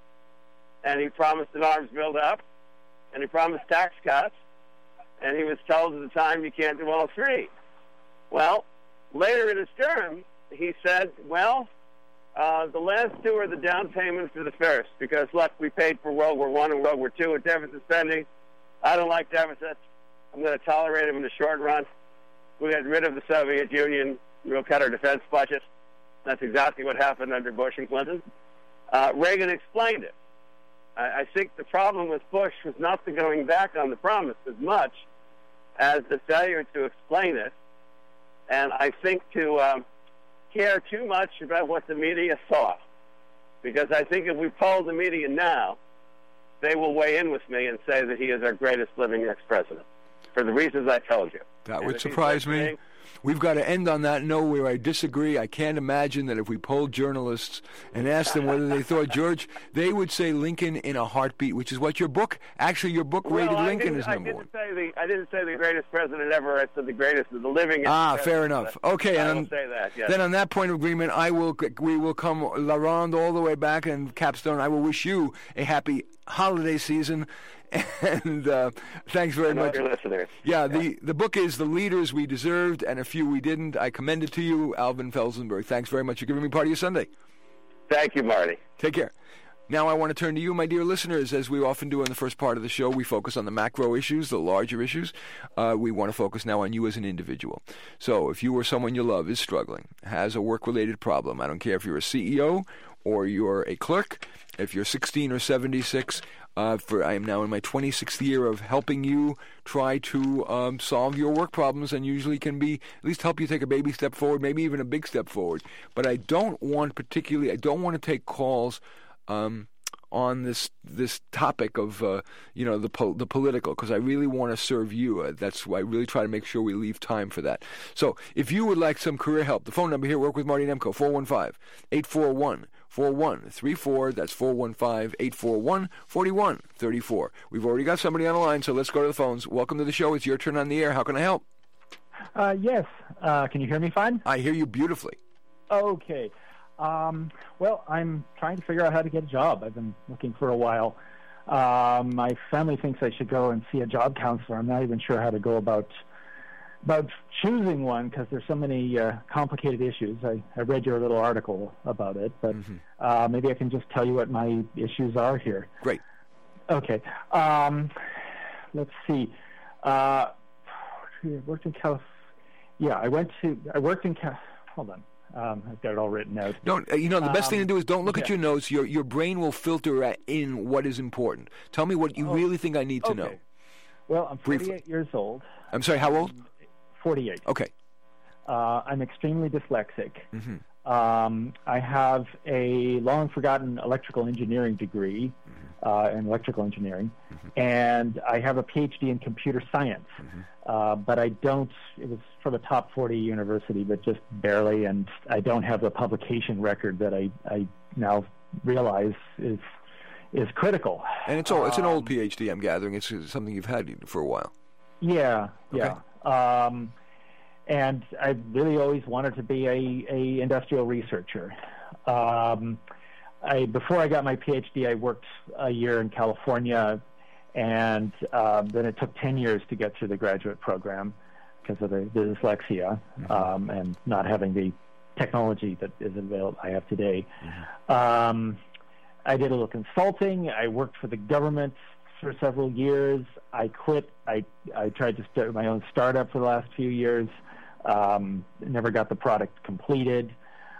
[SPEAKER 3] and he promised an arms build-up, and he promised tax cuts, and he was told at the time you can't do all three. Well, later in his term, he said, well, uh, the last two are the down payment for the first, because, look, we paid for World War One and World War Two with deficit spending. I don't like deficits. I'm going to tolerate them in the short run. We got rid of the Soviet Union. We'll cut our defense budget. That's exactly what happened under Bush and Clinton. Uh, Reagan explained it. I, I think the problem with Bush was not the going back on the promise as much as the failure to explain it, and I think to um, care too much about what the media thought. Because I think if we poll the media now, they will weigh in with me and say that he is our greatest living ex-president, for the reasons I told you.
[SPEAKER 2] That
[SPEAKER 3] and
[SPEAKER 2] would surprise me. We've got to end on that note where I disagree. I can't imagine that if we polled journalists and asked them whether they thought George, they would say Lincoln in a heartbeat, which is what your book, actually your book rated
[SPEAKER 3] well,
[SPEAKER 2] Lincoln as
[SPEAKER 3] I
[SPEAKER 2] number
[SPEAKER 3] didn't
[SPEAKER 2] one.
[SPEAKER 3] Say the, I didn't say the greatest president ever. I said the greatest of the living.
[SPEAKER 2] Ah, fair enough. Okay,
[SPEAKER 3] I
[SPEAKER 2] and
[SPEAKER 3] will say that, yes.
[SPEAKER 2] Then on that point of agreement, I will we will come around all the way back, and Capstone, I will wish you a happy holiday season. And uh, thanks very much.
[SPEAKER 3] Your listeners.
[SPEAKER 2] Yeah, the, the book is The Leaders We Deserved and a Few We Didn't. I commend it to you, Alvin Felsenburg. Thanks very much for giving me part of your Sunday.
[SPEAKER 3] Thank you, Marty.
[SPEAKER 2] Take care. Now I want to turn to you, my dear listeners. As we often do in the first part of the show, we focus on the macro issues, the larger issues. Uh, we want to focus now on you as an individual. So if you or someone you love is struggling, has a work-related problem, I don't care if you're a C E O or you're a clerk, if you're sixteen or seventy-six, Uh, for I am now in my twenty-sixth year of helping you try to um, solve your work problems, and usually can be at least help you take a baby step forward, maybe even a big step forward. But I don't want particularly, I don't want to take calls um, on this this topic of uh, you know the po- the political, because I really want to serve you. Uh, that's why I really try to make sure we leave time for that. So if you would like some career help, the phone number here, Work with Marty Nemko, four one five, eight four one, four one three four. That's four one five, eight four one, four one three four. We've already got somebody on the line, so let's go to the phones. Welcome to the show. It's your turn on the air. How can I help?
[SPEAKER 4] Uh, yes. Uh, can you hear me fine?
[SPEAKER 2] I hear you beautifully.
[SPEAKER 4] Okay. Um, well, I'm trying to figure out how to get a job. I've been looking for a while. Um, my family thinks I should go and see a job counselor. I'm not even sure how to go about about choosing one because there's so many uh, complicated issues. I, I read your little article about it, but mm-hmm. uh, maybe I can just tell you what my issues are here.
[SPEAKER 2] Great.
[SPEAKER 4] Okay. Um, let's see. Uh, I worked in California. Yeah, I went to. I worked in. Cal- Hold on. Um, I've got it all written out.
[SPEAKER 2] Don't uh, you know the best um, thing to do is don't look
[SPEAKER 4] yeah.
[SPEAKER 2] at your notes. Your your brain will filter at, in what is important. Tell me what you oh, really think I need to
[SPEAKER 4] okay.
[SPEAKER 2] know.
[SPEAKER 4] Well, I'm forty-eight
[SPEAKER 2] Briefly.
[SPEAKER 4] years old.
[SPEAKER 2] I'm sorry. How old?
[SPEAKER 4] forty-eight.
[SPEAKER 2] Okay.
[SPEAKER 4] Uh, I'm extremely dyslexic.
[SPEAKER 2] Mm-hmm.
[SPEAKER 4] Um, I have a long-forgotten electrical engineering degree mm-hmm. uh, in electrical engineering, mm-hmm. and I have a P H D in computer science. Mm-hmm. Uh, but I don't, it was from a top forty university, but just barely, and I don't have the publication record that I, I now realize is is critical.
[SPEAKER 2] And it's all, it's an
[SPEAKER 4] um,
[SPEAKER 2] old P H D, I'm gathering. It's something you've had for a while.
[SPEAKER 4] Yeah,
[SPEAKER 2] okay.
[SPEAKER 4] yeah. Um, and I really always wanted to be a, a industrial researcher. Um, I before I got my P H D, I worked a year in California, and uh, then it took ten years to get through the graduate program because of the, the dyslexia mm-hmm. um, and not having the technology that is available I have today. Mm-hmm. Um, I did a little consulting. I worked for the government for several years. I quit. I, I tried to start my own startup for the last few years. Um, never got the product completed.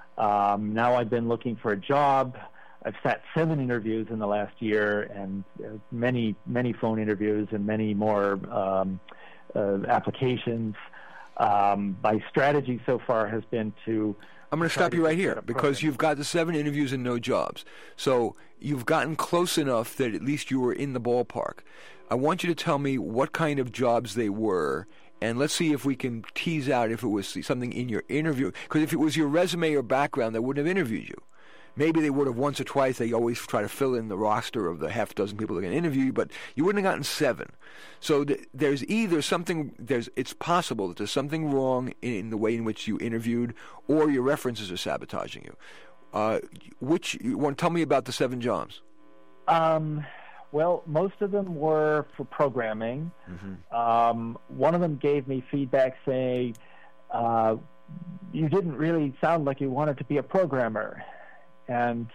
[SPEAKER 4] Um, now I've been looking for a job. I've sat seven interviews in the last year, and uh, many, many phone interviews and many more um, uh, applications. Um, my strategy so far has been to...
[SPEAKER 2] I'm going to stop you right here because you've got the seven interviews and no jobs. So you've gotten close enough that at least you were in the ballpark. I want you to tell me what kind of jobs they were, and let's see if we can tease out if it was something in your interview. Because if it was your resume or background, they wouldn't have interviewed you. Maybe they would have once or twice. They always try to fill in the roster of the half dozen people they're going to interview you, but you wouldn't have gotten seven. So th- there's either something, there's it's possible that there's something wrong in, in the way in which you interviewed, or your references are sabotaging you. Uh, which, you want to tell me about the seven jobs?
[SPEAKER 4] Um, well, most of them were for programming. Mm-hmm. Um, one of them gave me feedback saying, uh, you didn't really sound like you wanted to be a programmer. And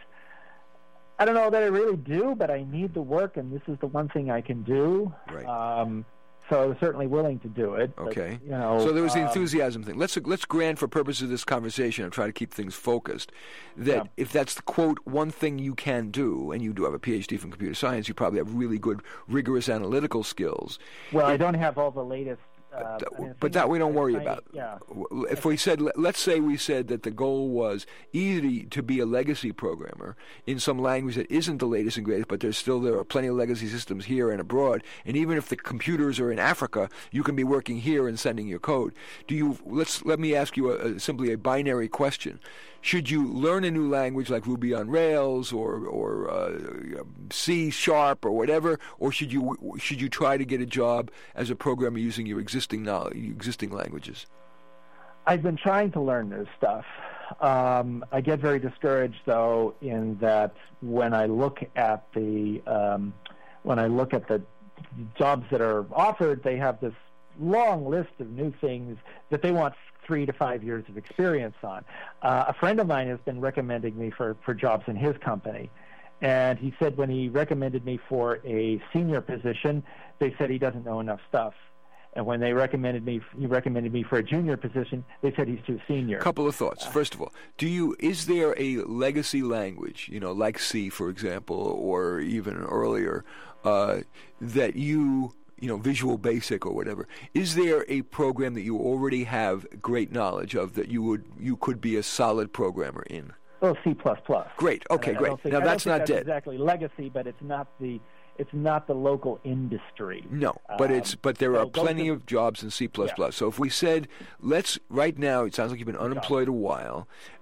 [SPEAKER 4] I don't know that I really do, but I need the work, and this is the one thing I can do.
[SPEAKER 2] Right.
[SPEAKER 4] Um, so I was certainly willing to do it.
[SPEAKER 2] Okay.
[SPEAKER 4] But, you know,
[SPEAKER 2] so there was the
[SPEAKER 4] um,
[SPEAKER 2] enthusiasm thing. Let's let's grant, for purposes of this conversation, and try to keep things focused, that yeah. if that's the, quote, one thing you can do, and you do have a P H D from computer science, you probably have really good, rigorous analytical skills.
[SPEAKER 4] Well,
[SPEAKER 2] it,
[SPEAKER 4] I don't have all the latest... Uh,
[SPEAKER 2] but that we don't worry
[SPEAKER 4] I,
[SPEAKER 2] about.
[SPEAKER 4] Yeah.
[SPEAKER 2] If we said, let's say we said that the goal was either to be a legacy programmer in some language that isn't the latest and greatest, but there's still, there are plenty of legacy systems here and abroad, and even if the computers are in Africa, you can be working here and sending your code. Do you? Let's let me ask you a, a, simply a binary question. Should you learn a new language like Ruby on Rails or or uh, C Sharp or whatever, or should you should you try to get a job as a programmer using your existing knowledge, existing languages?
[SPEAKER 4] I've been trying to learn new stuff. Um, I get very discouraged, though, in that when I look at the um, when I look at the jobs that are offered, they have this long list of new things that they want three to five years of experience on. Uh, a friend of mine has been recommending me for, for jobs in his company, and he said when he recommended me for a senior position, they said he doesn't know enough stuff. And when they recommended me, he recommended me for a junior position, they said he's too senior.
[SPEAKER 2] Couple of thoughts. First of all, do you is there a legacy language, you know, like C, for example, or even earlier, uh, that you you know, Visual Basic or whatever, is there a program that you already have great knowledge of that you would you could be a solid programmer in?
[SPEAKER 4] Well, C plus plus.
[SPEAKER 2] Great. Okay,
[SPEAKER 4] I,
[SPEAKER 2] great.
[SPEAKER 4] I think,
[SPEAKER 2] now
[SPEAKER 4] I
[SPEAKER 2] that's
[SPEAKER 4] don't think
[SPEAKER 2] not
[SPEAKER 4] that's
[SPEAKER 2] dead.
[SPEAKER 4] Exactly legacy, but it's not the it's not the local industry.
[SPEAKER 2] No, but
[SPEAKER 4] um,
[SPEAKER 2] it's but there
[SPEAKER 4] so
[SPEAKER 2] are plenty
[SPEAKER 4] to,
[SPEAKER 2] of jobs in C plus plus.
[SPEAKER 4] Yeah.
[SPEAKER 2] So if we said, let's right now, it sounds like you've been unemployed a while.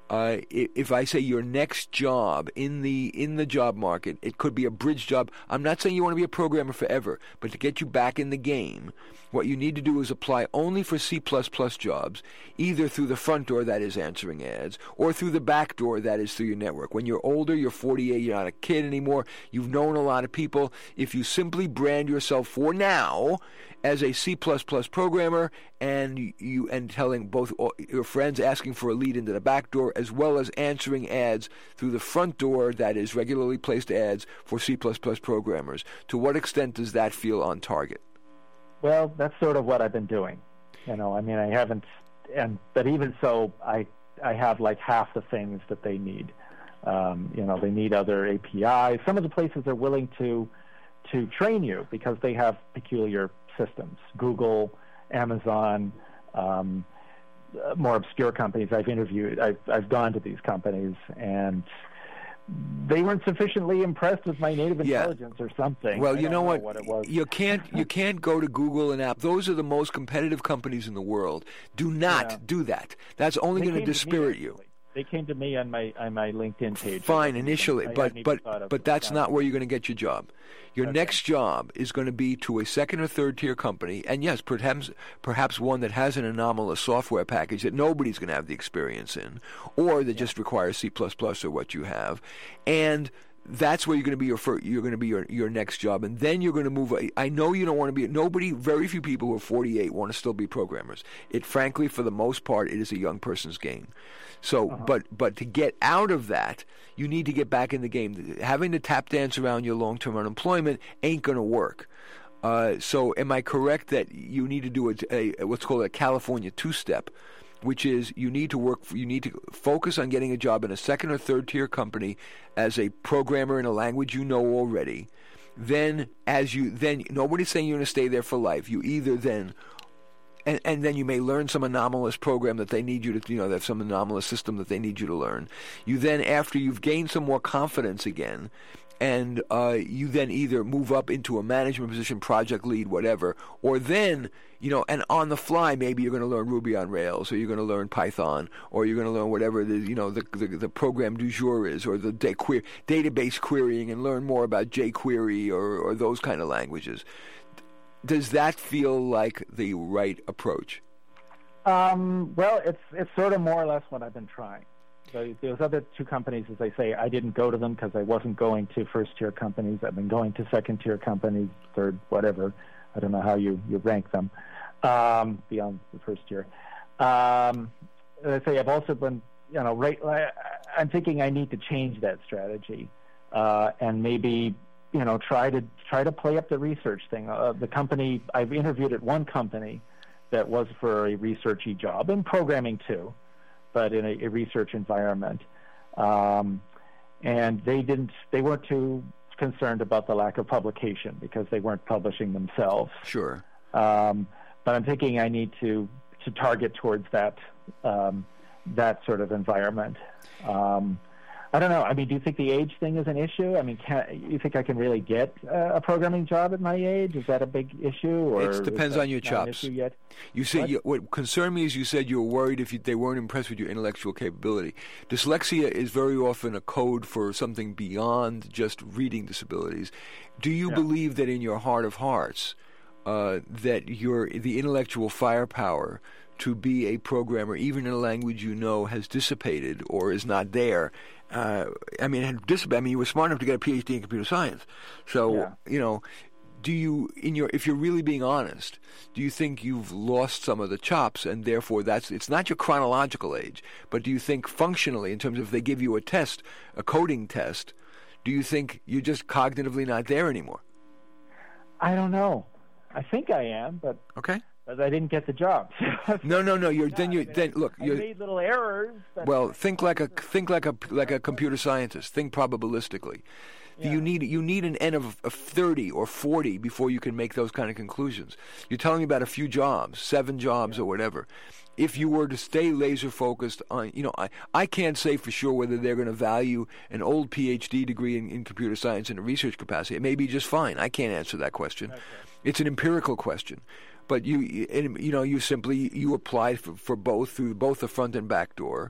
[SPEAKER 2] Uh, if I say your next job in the in the job market, it could be a bridge job. I'm not saying you want to be a programmer forever, but to get you back in the game, what you need to do is apply only for C plus plus jobs, either through the front door, that is answering ads, or through the back door, that is through your network. When you're older, you're forty-eight, you're not a kid anymore, you've known a lot of people. If you simply brand yourself for now as a C plus plus programmer, and you and telling both your friends, asking for a lead into the back door, as well as answering ads through the front door, that is regularly placed ads for C plus plus programmers, to what extent does that feel on target?
[SPEAKER 4] Well, that's sort of what I've been doing. You know, I mean, I haven't, and but even so, I I have like half the things that they need. Um, you know, they need other A P Is. Some of the places are willing to to train you because they have peculiar systems. Google, Amazon, um, more obscure companies I've interviewed. I've, I've gone to these companies, and they weren't sufficiently impressed with my native intelligence yeah. or something.
[SPEAKER 2] Well,
[SPEAKER 4] I
[SPEAKER 2] you know,
[SPEAKER 4] know
[SPEAKER 2] what?
[SPEAKER 4] what it was.
[SPEAKER 2] You can't you can't go to Google and Apple. Those are the most competitive companies in the world. Do not yeah. do that. That's only going to dispirit you.
[SPEAKER 4] They came to me on my on my LinkedIn page.
[SPEAKER 2] Fine, initially, but but but that's not where you're going to get your job. Your
[SPEAKER 4] okay.
[SPEAKER 2] next job is going to be to a second or third tier company, and yes, perhaps perhaps one that has an anomalous software package that nobody's going to have the experience in, or that yeah. just requires C plus plus or what you have, and that's where you're going to be your first, you're going to be your your next job, and then you're going to move. I know you don't want to be. Nobody, very few people who are forty-eight want to still be programmers. It, frankly, for the most part, it is a young person's game. So, uh-huh. but but to get out of that, you need to get back in the game. Having to tap dance around your long-term unemployment ain't going to work. Uh, so, am I correct that you need to do a, a what's called a California two-step, which is you need to work, you need to focus on getting a job in a second or third tier company as a programmer in a language you know already. Then, as you then, nobody's saying you're going to stay there for life. You either then. And, and then you may learn some anomalous program that they need you to, you know, that's some anomalous system that they need you to learn. You then, after you've gained some more confidence again, and uh, you then either move up into a management position, project lead, whatever, or then, you know, and on the fly, maybe you're going to learn Ruby on Rails, or you're going to learn Python, or you're going to learn whatever the, you know, the the, the program du jour is, or the da- queer, database querying, and learn more about jQuery or, or those kind of languages. Does that feel like the right approach?
[SPEAKER 4] Um, well, it's it's sort of more or less what I've been trying. So those other two companies, as I say, I didn't go to them because I wasn't going to first-tier companies. I've been going to second-tier companies, third, whatever. I don't know how you, you rank them um, beyond the first tier. Um, as I say, I've also been, you know, right. I'm thinking I need to change that strategy uh, and maybe, you know, try to try to play up the research thing. Uh, the company I've interviewed at one company that was for a researchy job, and programming too, but in a, a research environment, um, and they didn't. They weren't too concerned about the lack of publication because they weren't publishing themselves.
[SPEAKER 2] Sure.
[SPEAKER 4] Um, but I'm thinking I need to to target towards that um, that sort of environment. Um, I don't know. I mean, do you think the age thing is an issue? I mean, can, you think I can really get uh, a programming job at my age? Is that a big issue? Or
[SPEAKER 2] it depends on your chops.
[SPEAKER 4] Yet?
[SPEAKER 2] You said
[SPEAKER 4] what?
[SPEAKER 2] You, what concerned me is you said you were worried if you, they weren't impressed with your intellectual capability. Dyslexia is very often a code for something beyond just reading disabilities. Do you
[SPEAKER 4] yeah.
[SPEAKER 2] believe that in your heart of hearts uh, that your the intellectual firepower to be a programmer, even in a language you know, has dissipated or is not there? Uh, I mean, had dissipated. I mean, you were smart enough to get a P H D in computer science. So,
[SPEAKER 4] yeah.
[SPEAKER 2] you know, do you, in your, if you're really being honest, do you think you've lost some of the chops, and therefore that's, it's not your chronological age, but do you think functionally, in terms of if they give you a test, a coding test, do you think you're just cognitively not there anymore?
[SPEAKER 4] I don't know. I think I am, but
[SPEAKER 2] okay.
[SPEAKER 4] But I didn't get the job.
[SPEAKER 2] no, no, no. You're then you then look.
[SPEAKER 4] I
[SPEAKER 2] You're,
[SPEAKER 4] made little errors.
[SPEAKER 2] Well, think like a think like a like a computer scientist. Think probabilistically. Yeah. You need you need an N of, of thirty or forty before you can make those kind of conclusions. You're telling me about a few jobs, seven jobs yeah. or whatever. If you were to stay laser focused on, you know, I, I can't say for sure whether they're going to value an old P H D degree in, in computer science in a research capacity. It may be just fine. I can't answer that question. Okay. It's an empirical question. But you, you know, you simply you applied for, for both through both the front and back door.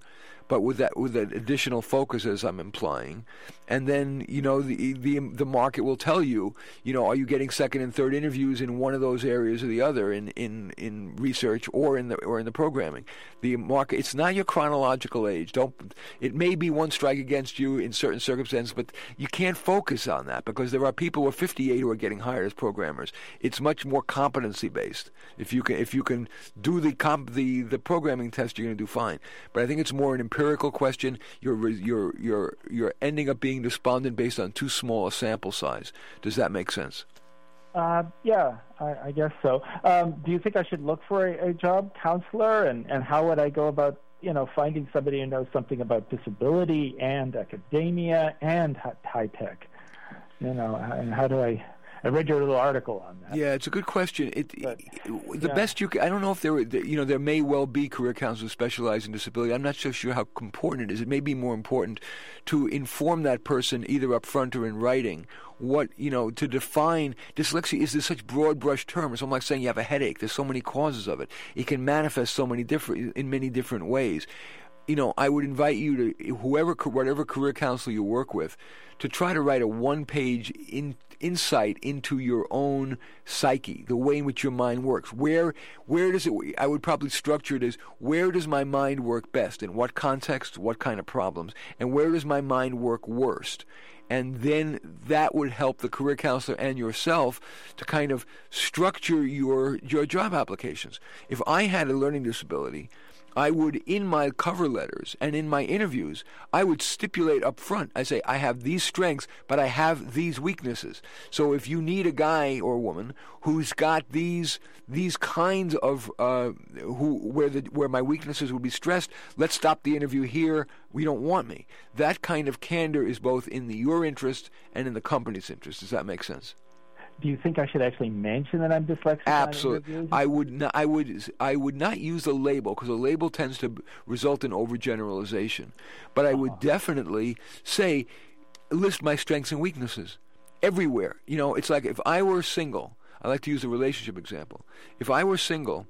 [SPEAKER 2] but with that with that additional focus, as I'm implying. And then, you know, the the the market will tell you, you know, are you getting second and third interviews in one of those areas or the other in, in, in research or in the or in the programming. The market, it's not your chronological age. Don't it may be one strike against you in certain circumstances, but you can't focus on that because there are people who are fifty-eight who are getting hired as programmers. It's much more competency based. If you can if you can do the comp, the the programming test, you're going to do fine. But I think it's more an empirical question. You're you're you're you're ending up being despondent based on too small a sample size. Does that make sense?
[SPEAKER 4] Uh, yeah, I, I guess so. Um, do you think I should look for a, a job counselor, and, and how would I go about, you know, finding somebody who knows something about disability and academia and high tech? You know, and how do I? I read your little article on that.
[SPEAKER 2] Yeah, it's a good question. It,
[SPEAKER 4] but,
[SPEAKER 2] the
[SPEAKER 4] yeah.
[SPEAKER 2] best you can, I don't know if there, you know, there may well be career counselors specialized in disability. I'm not so sure how important it is. It may be more important to inform that person either up front or in writing what, you know, to define dyslexia is this such broad brush term. It's almost like saying you have a headache. There's so many causes of it. It can manifest so many different, in many different ways. You know, I would invite you to, whoever, whatever career counselor you work with, to try to write a one-page in, insight into your own psyche, the way in which your mind works. Where, where does it? I would probably structure it as where does my mind work best, in what context, what kind of problems, and where does my mind work worst? And then that would help the career counselor and yourself to kind of structure your your job applications. If I had a learning disability, I would, in my cover letters and in my interviews, I would stipulate up front. I say, I have these strengths, but I have these weaknesses. So if you need a guy or a woman who's got these these kinds of uh, who where the where my weaknesses would be stressed, let's stop the interview here. We don't want me. That kind of candor is both in the, your interest and in the company's interest. Does that make sense?
[SPEAKER 4] Do you think I should actually mention that I'm dyslexic?
[SPEAKER 2] Absolutely. I would not. I would. I would not use a label because a label tends to result in overgeneralization. But I would oh. definitely say, list my strengths and weaknesses everywhere. You know, it's like if I were single. I like to use a relationship example. If I were single,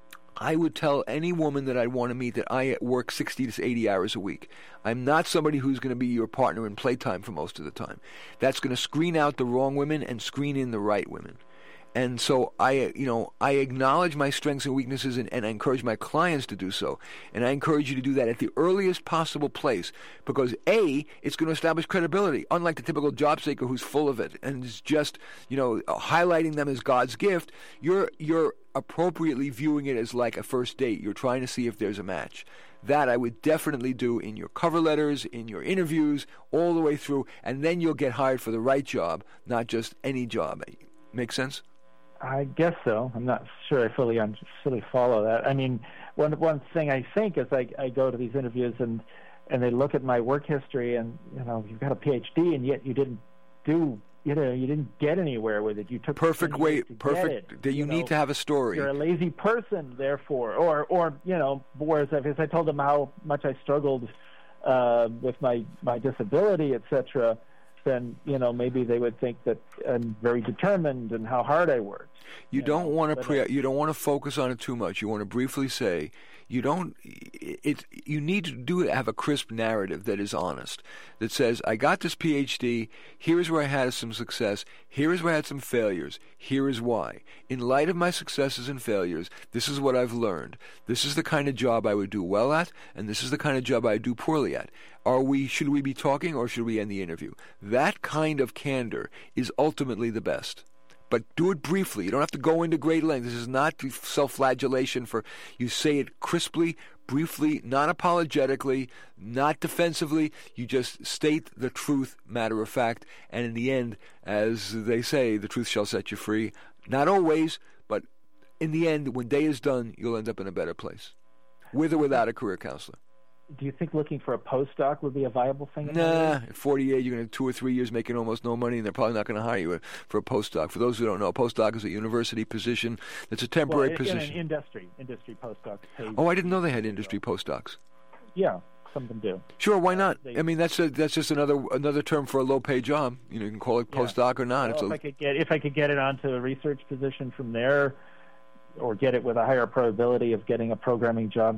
[SPEAKER 2] I would tell any woman that I'd want to meet that I work sixty to eighty hours a week. I'm not somebody who's going to be your partner in playtime for most of the time. That's going to screen out the wrong women and screen in the right women. And so I, you know, I acknowledge my strengths and weaknesses, and, and I encourage my clients to do so. And I encourage you to do that at the earliest possible place because, A, it's going to establish credibility, unlike the typical job seeker who's full of it and is just, you know, highlighting them as God's gift. You're you're appropriately viewing it as like a first date. You're trying to see if there's a match. That I would definitely do in your cover letters, in your interviews, all the way through, and then you'll get hired for the right job, not just any job. Make sense?
[SPEAKER 4] I guess so. I'm not sure I fully un- fully follow that. I mean, one one thing I think is I, I go to these interviews and and they look at my work history and, you know, you've got a P H D and yet you didn't do, you know, you didn't get anywhere with it. You took
[SPEAKER 2] perfect way, perfect. That you, you know, need to have a story.
[SPEAKER 4] You're a lazy person, therefore, or or you know, whereas if I told them how much I struggled uh, with my my disability, et cetera, then, you know, maybe they would think that I'm very determined and how hard I worked.
[SPEAKER 2] You, you don't know? want to pre- you don't want to focus on it too much. You want to briefly say you don't. It you need to do have a crisp narrative that is honest. That says, I got this P H D. Here is where I had some success. Here is where I had some failures. Here is why. In light of my successes and failures, this is what I've learned. This is the kind of job I would do well at, and this is the kind of job I do poorly at. Are we? Should we be talking, or should we end the interview? That kind of candor is ultimately the best. But do it briefly. You don't have to go into great length. This is not self-flagellation. For you say it crisply, briefly, not apologetically, not defensively. You just state the truth, matter of fact. And in the end, as they say, the truth shall set you free. Not always, but in the end, when day is done, you'll end up in a better place, with or without a career counselor.
[SPEAKER 4] Do you think looking for a postdoc would be a viable thing?
[SPEAKER 2] Nah, at forty-eight, you're going to have two or three years making almost no money, and they're probably not going to hire you for a postdoc. For those who don't know, a postdoc is a university position. It's a temporary
[SPEAKER 4] well,
[SPEAKER 2] position.
[SPEAKER 4] In industry, industry postdocs. Pay
[SPEAKER 2] oh, I didn't know they had industry postdocs.
[SPEAKER 4] Yeah, some of them do.
[SPEAKER 2] Sure, why not? They, I mean, that's a, that's just another another term for a low-paid job. You know, you can call it postdoc
[SPEAKER 4] yeah.
[SPEAKER 2] or not.
[SPEAKER 4] Well,
[SPEAKER 2] it's
[SPEAKER 4] if
[SPEAKER 2] a,
[SPEAKER 4] I could get if I could get it onto a research position from there, or get it with a higher probability of getting a programming job that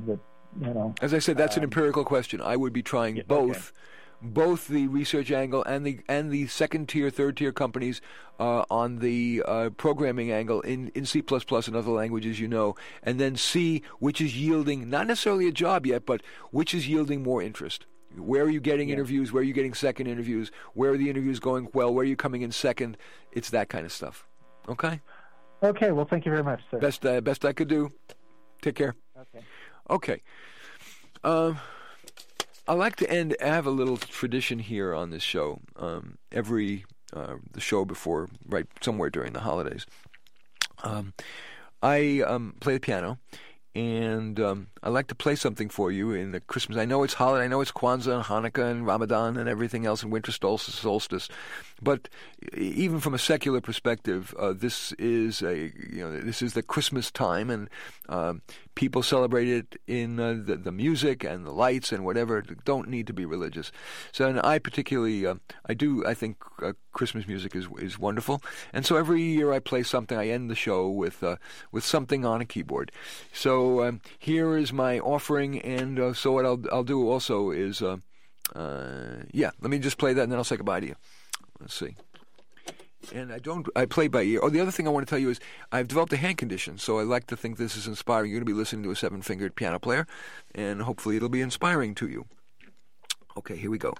[SPEAKER 4] you know.
[SPEAKER 2] As I said, that's
[SPEAKER 4] um,
[SPEAKER 2] an empirical question. I would be trying
[SPEAKER 4] yeah,
[SPEAKER 2] both.
[SPEAKER 4] Okay.
[SPEAKER 2] Both the research angle and the and the second tier, third tier companies uh, on the uh, programming angle in, in C plus plus and other languages, you know, and then see which is yielding not necessarily a job yet, but which is yielding more interest. Where are you getting
[SPEAKER 4] Yeah.
[SPEAKER 2] interviews? Where are you getting second interviews? Where are the interviews going well? Where are you coming in second? It's that kind of stuff. Okay.
[SPEAKER 4] Okay. Well, thank you very much, sir.
[SPEAKER 2] Best uh, best I could do. Take care.
[SPEAKER 4] Okay.
[SPEAKER 2] Okay. Um. I like to end. I have a little tradition here on this show. Um, every uh, the show before, right somewhere during the holidays, um, I um, play the piano, and um, I like to play something for you in the Christmas. I know it's holiday. I know it's Kwanzaa and Hanukkah and Ramadan and everything else, and winter solstice, solstice. But even from a secular perspective, uh, this is a you know this is the Christmas time, and uh, people celebrate it in uh, the, the music and the lights and whatever. Don't need to be religious. So, and I particularly, uh, I do. I think uh, Christmas music is is wonderful, and so every year I play something. I end the show with uh, with something on a keyboard. So um, here is my offering, and uh, so what I'll I'll do also is, uh, uh, yeah. Let me just play that, and then I'll say goodbye to you. Let's see. And I don't, I play by ear. Oh, the other thing I want to tell you is I've developed a hand condition, so I like to think this is inspiring. You're going to be listening to a seven-fingered piano player, and hopefully it'll be inspiring to you. Okay, here we go.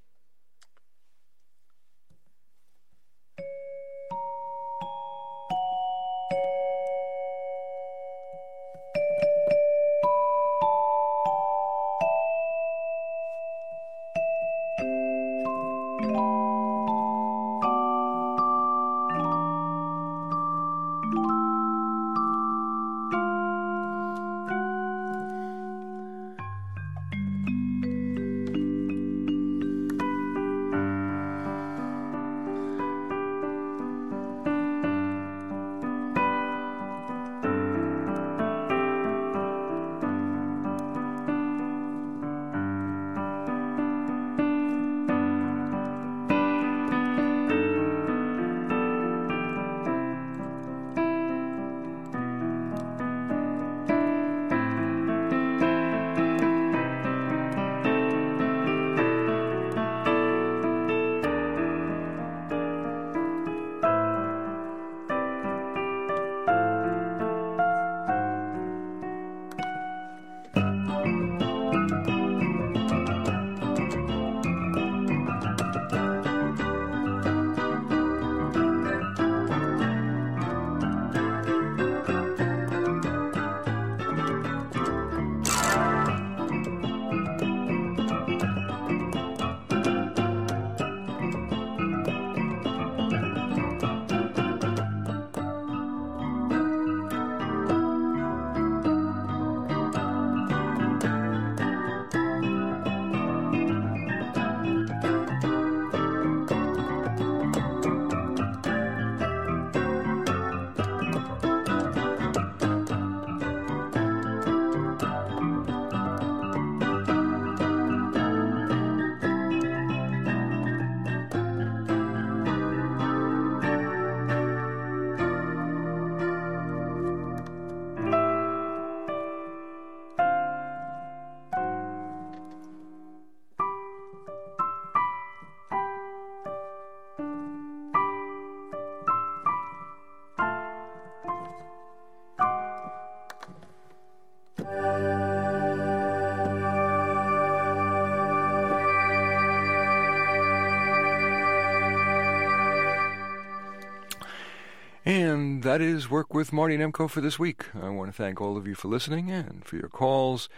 [SPEAKER 2] And that is Work with Marty Nemko for this week. I want to thank all of you for listening and for your calls.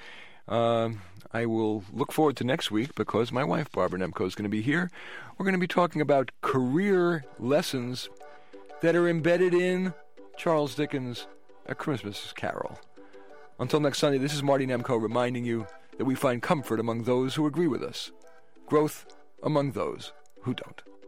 [SPEAKER 2] Um, I will look forward to next week because my wife, Barbara Nemko, is going to be here. We're going to be talking about career lessons that are embedded in Charles Dickens' A Christmas Carol. Until next Sunday, this is Marty Nemko reminding you that we find comfort among those who agree with us, growth among those who don't.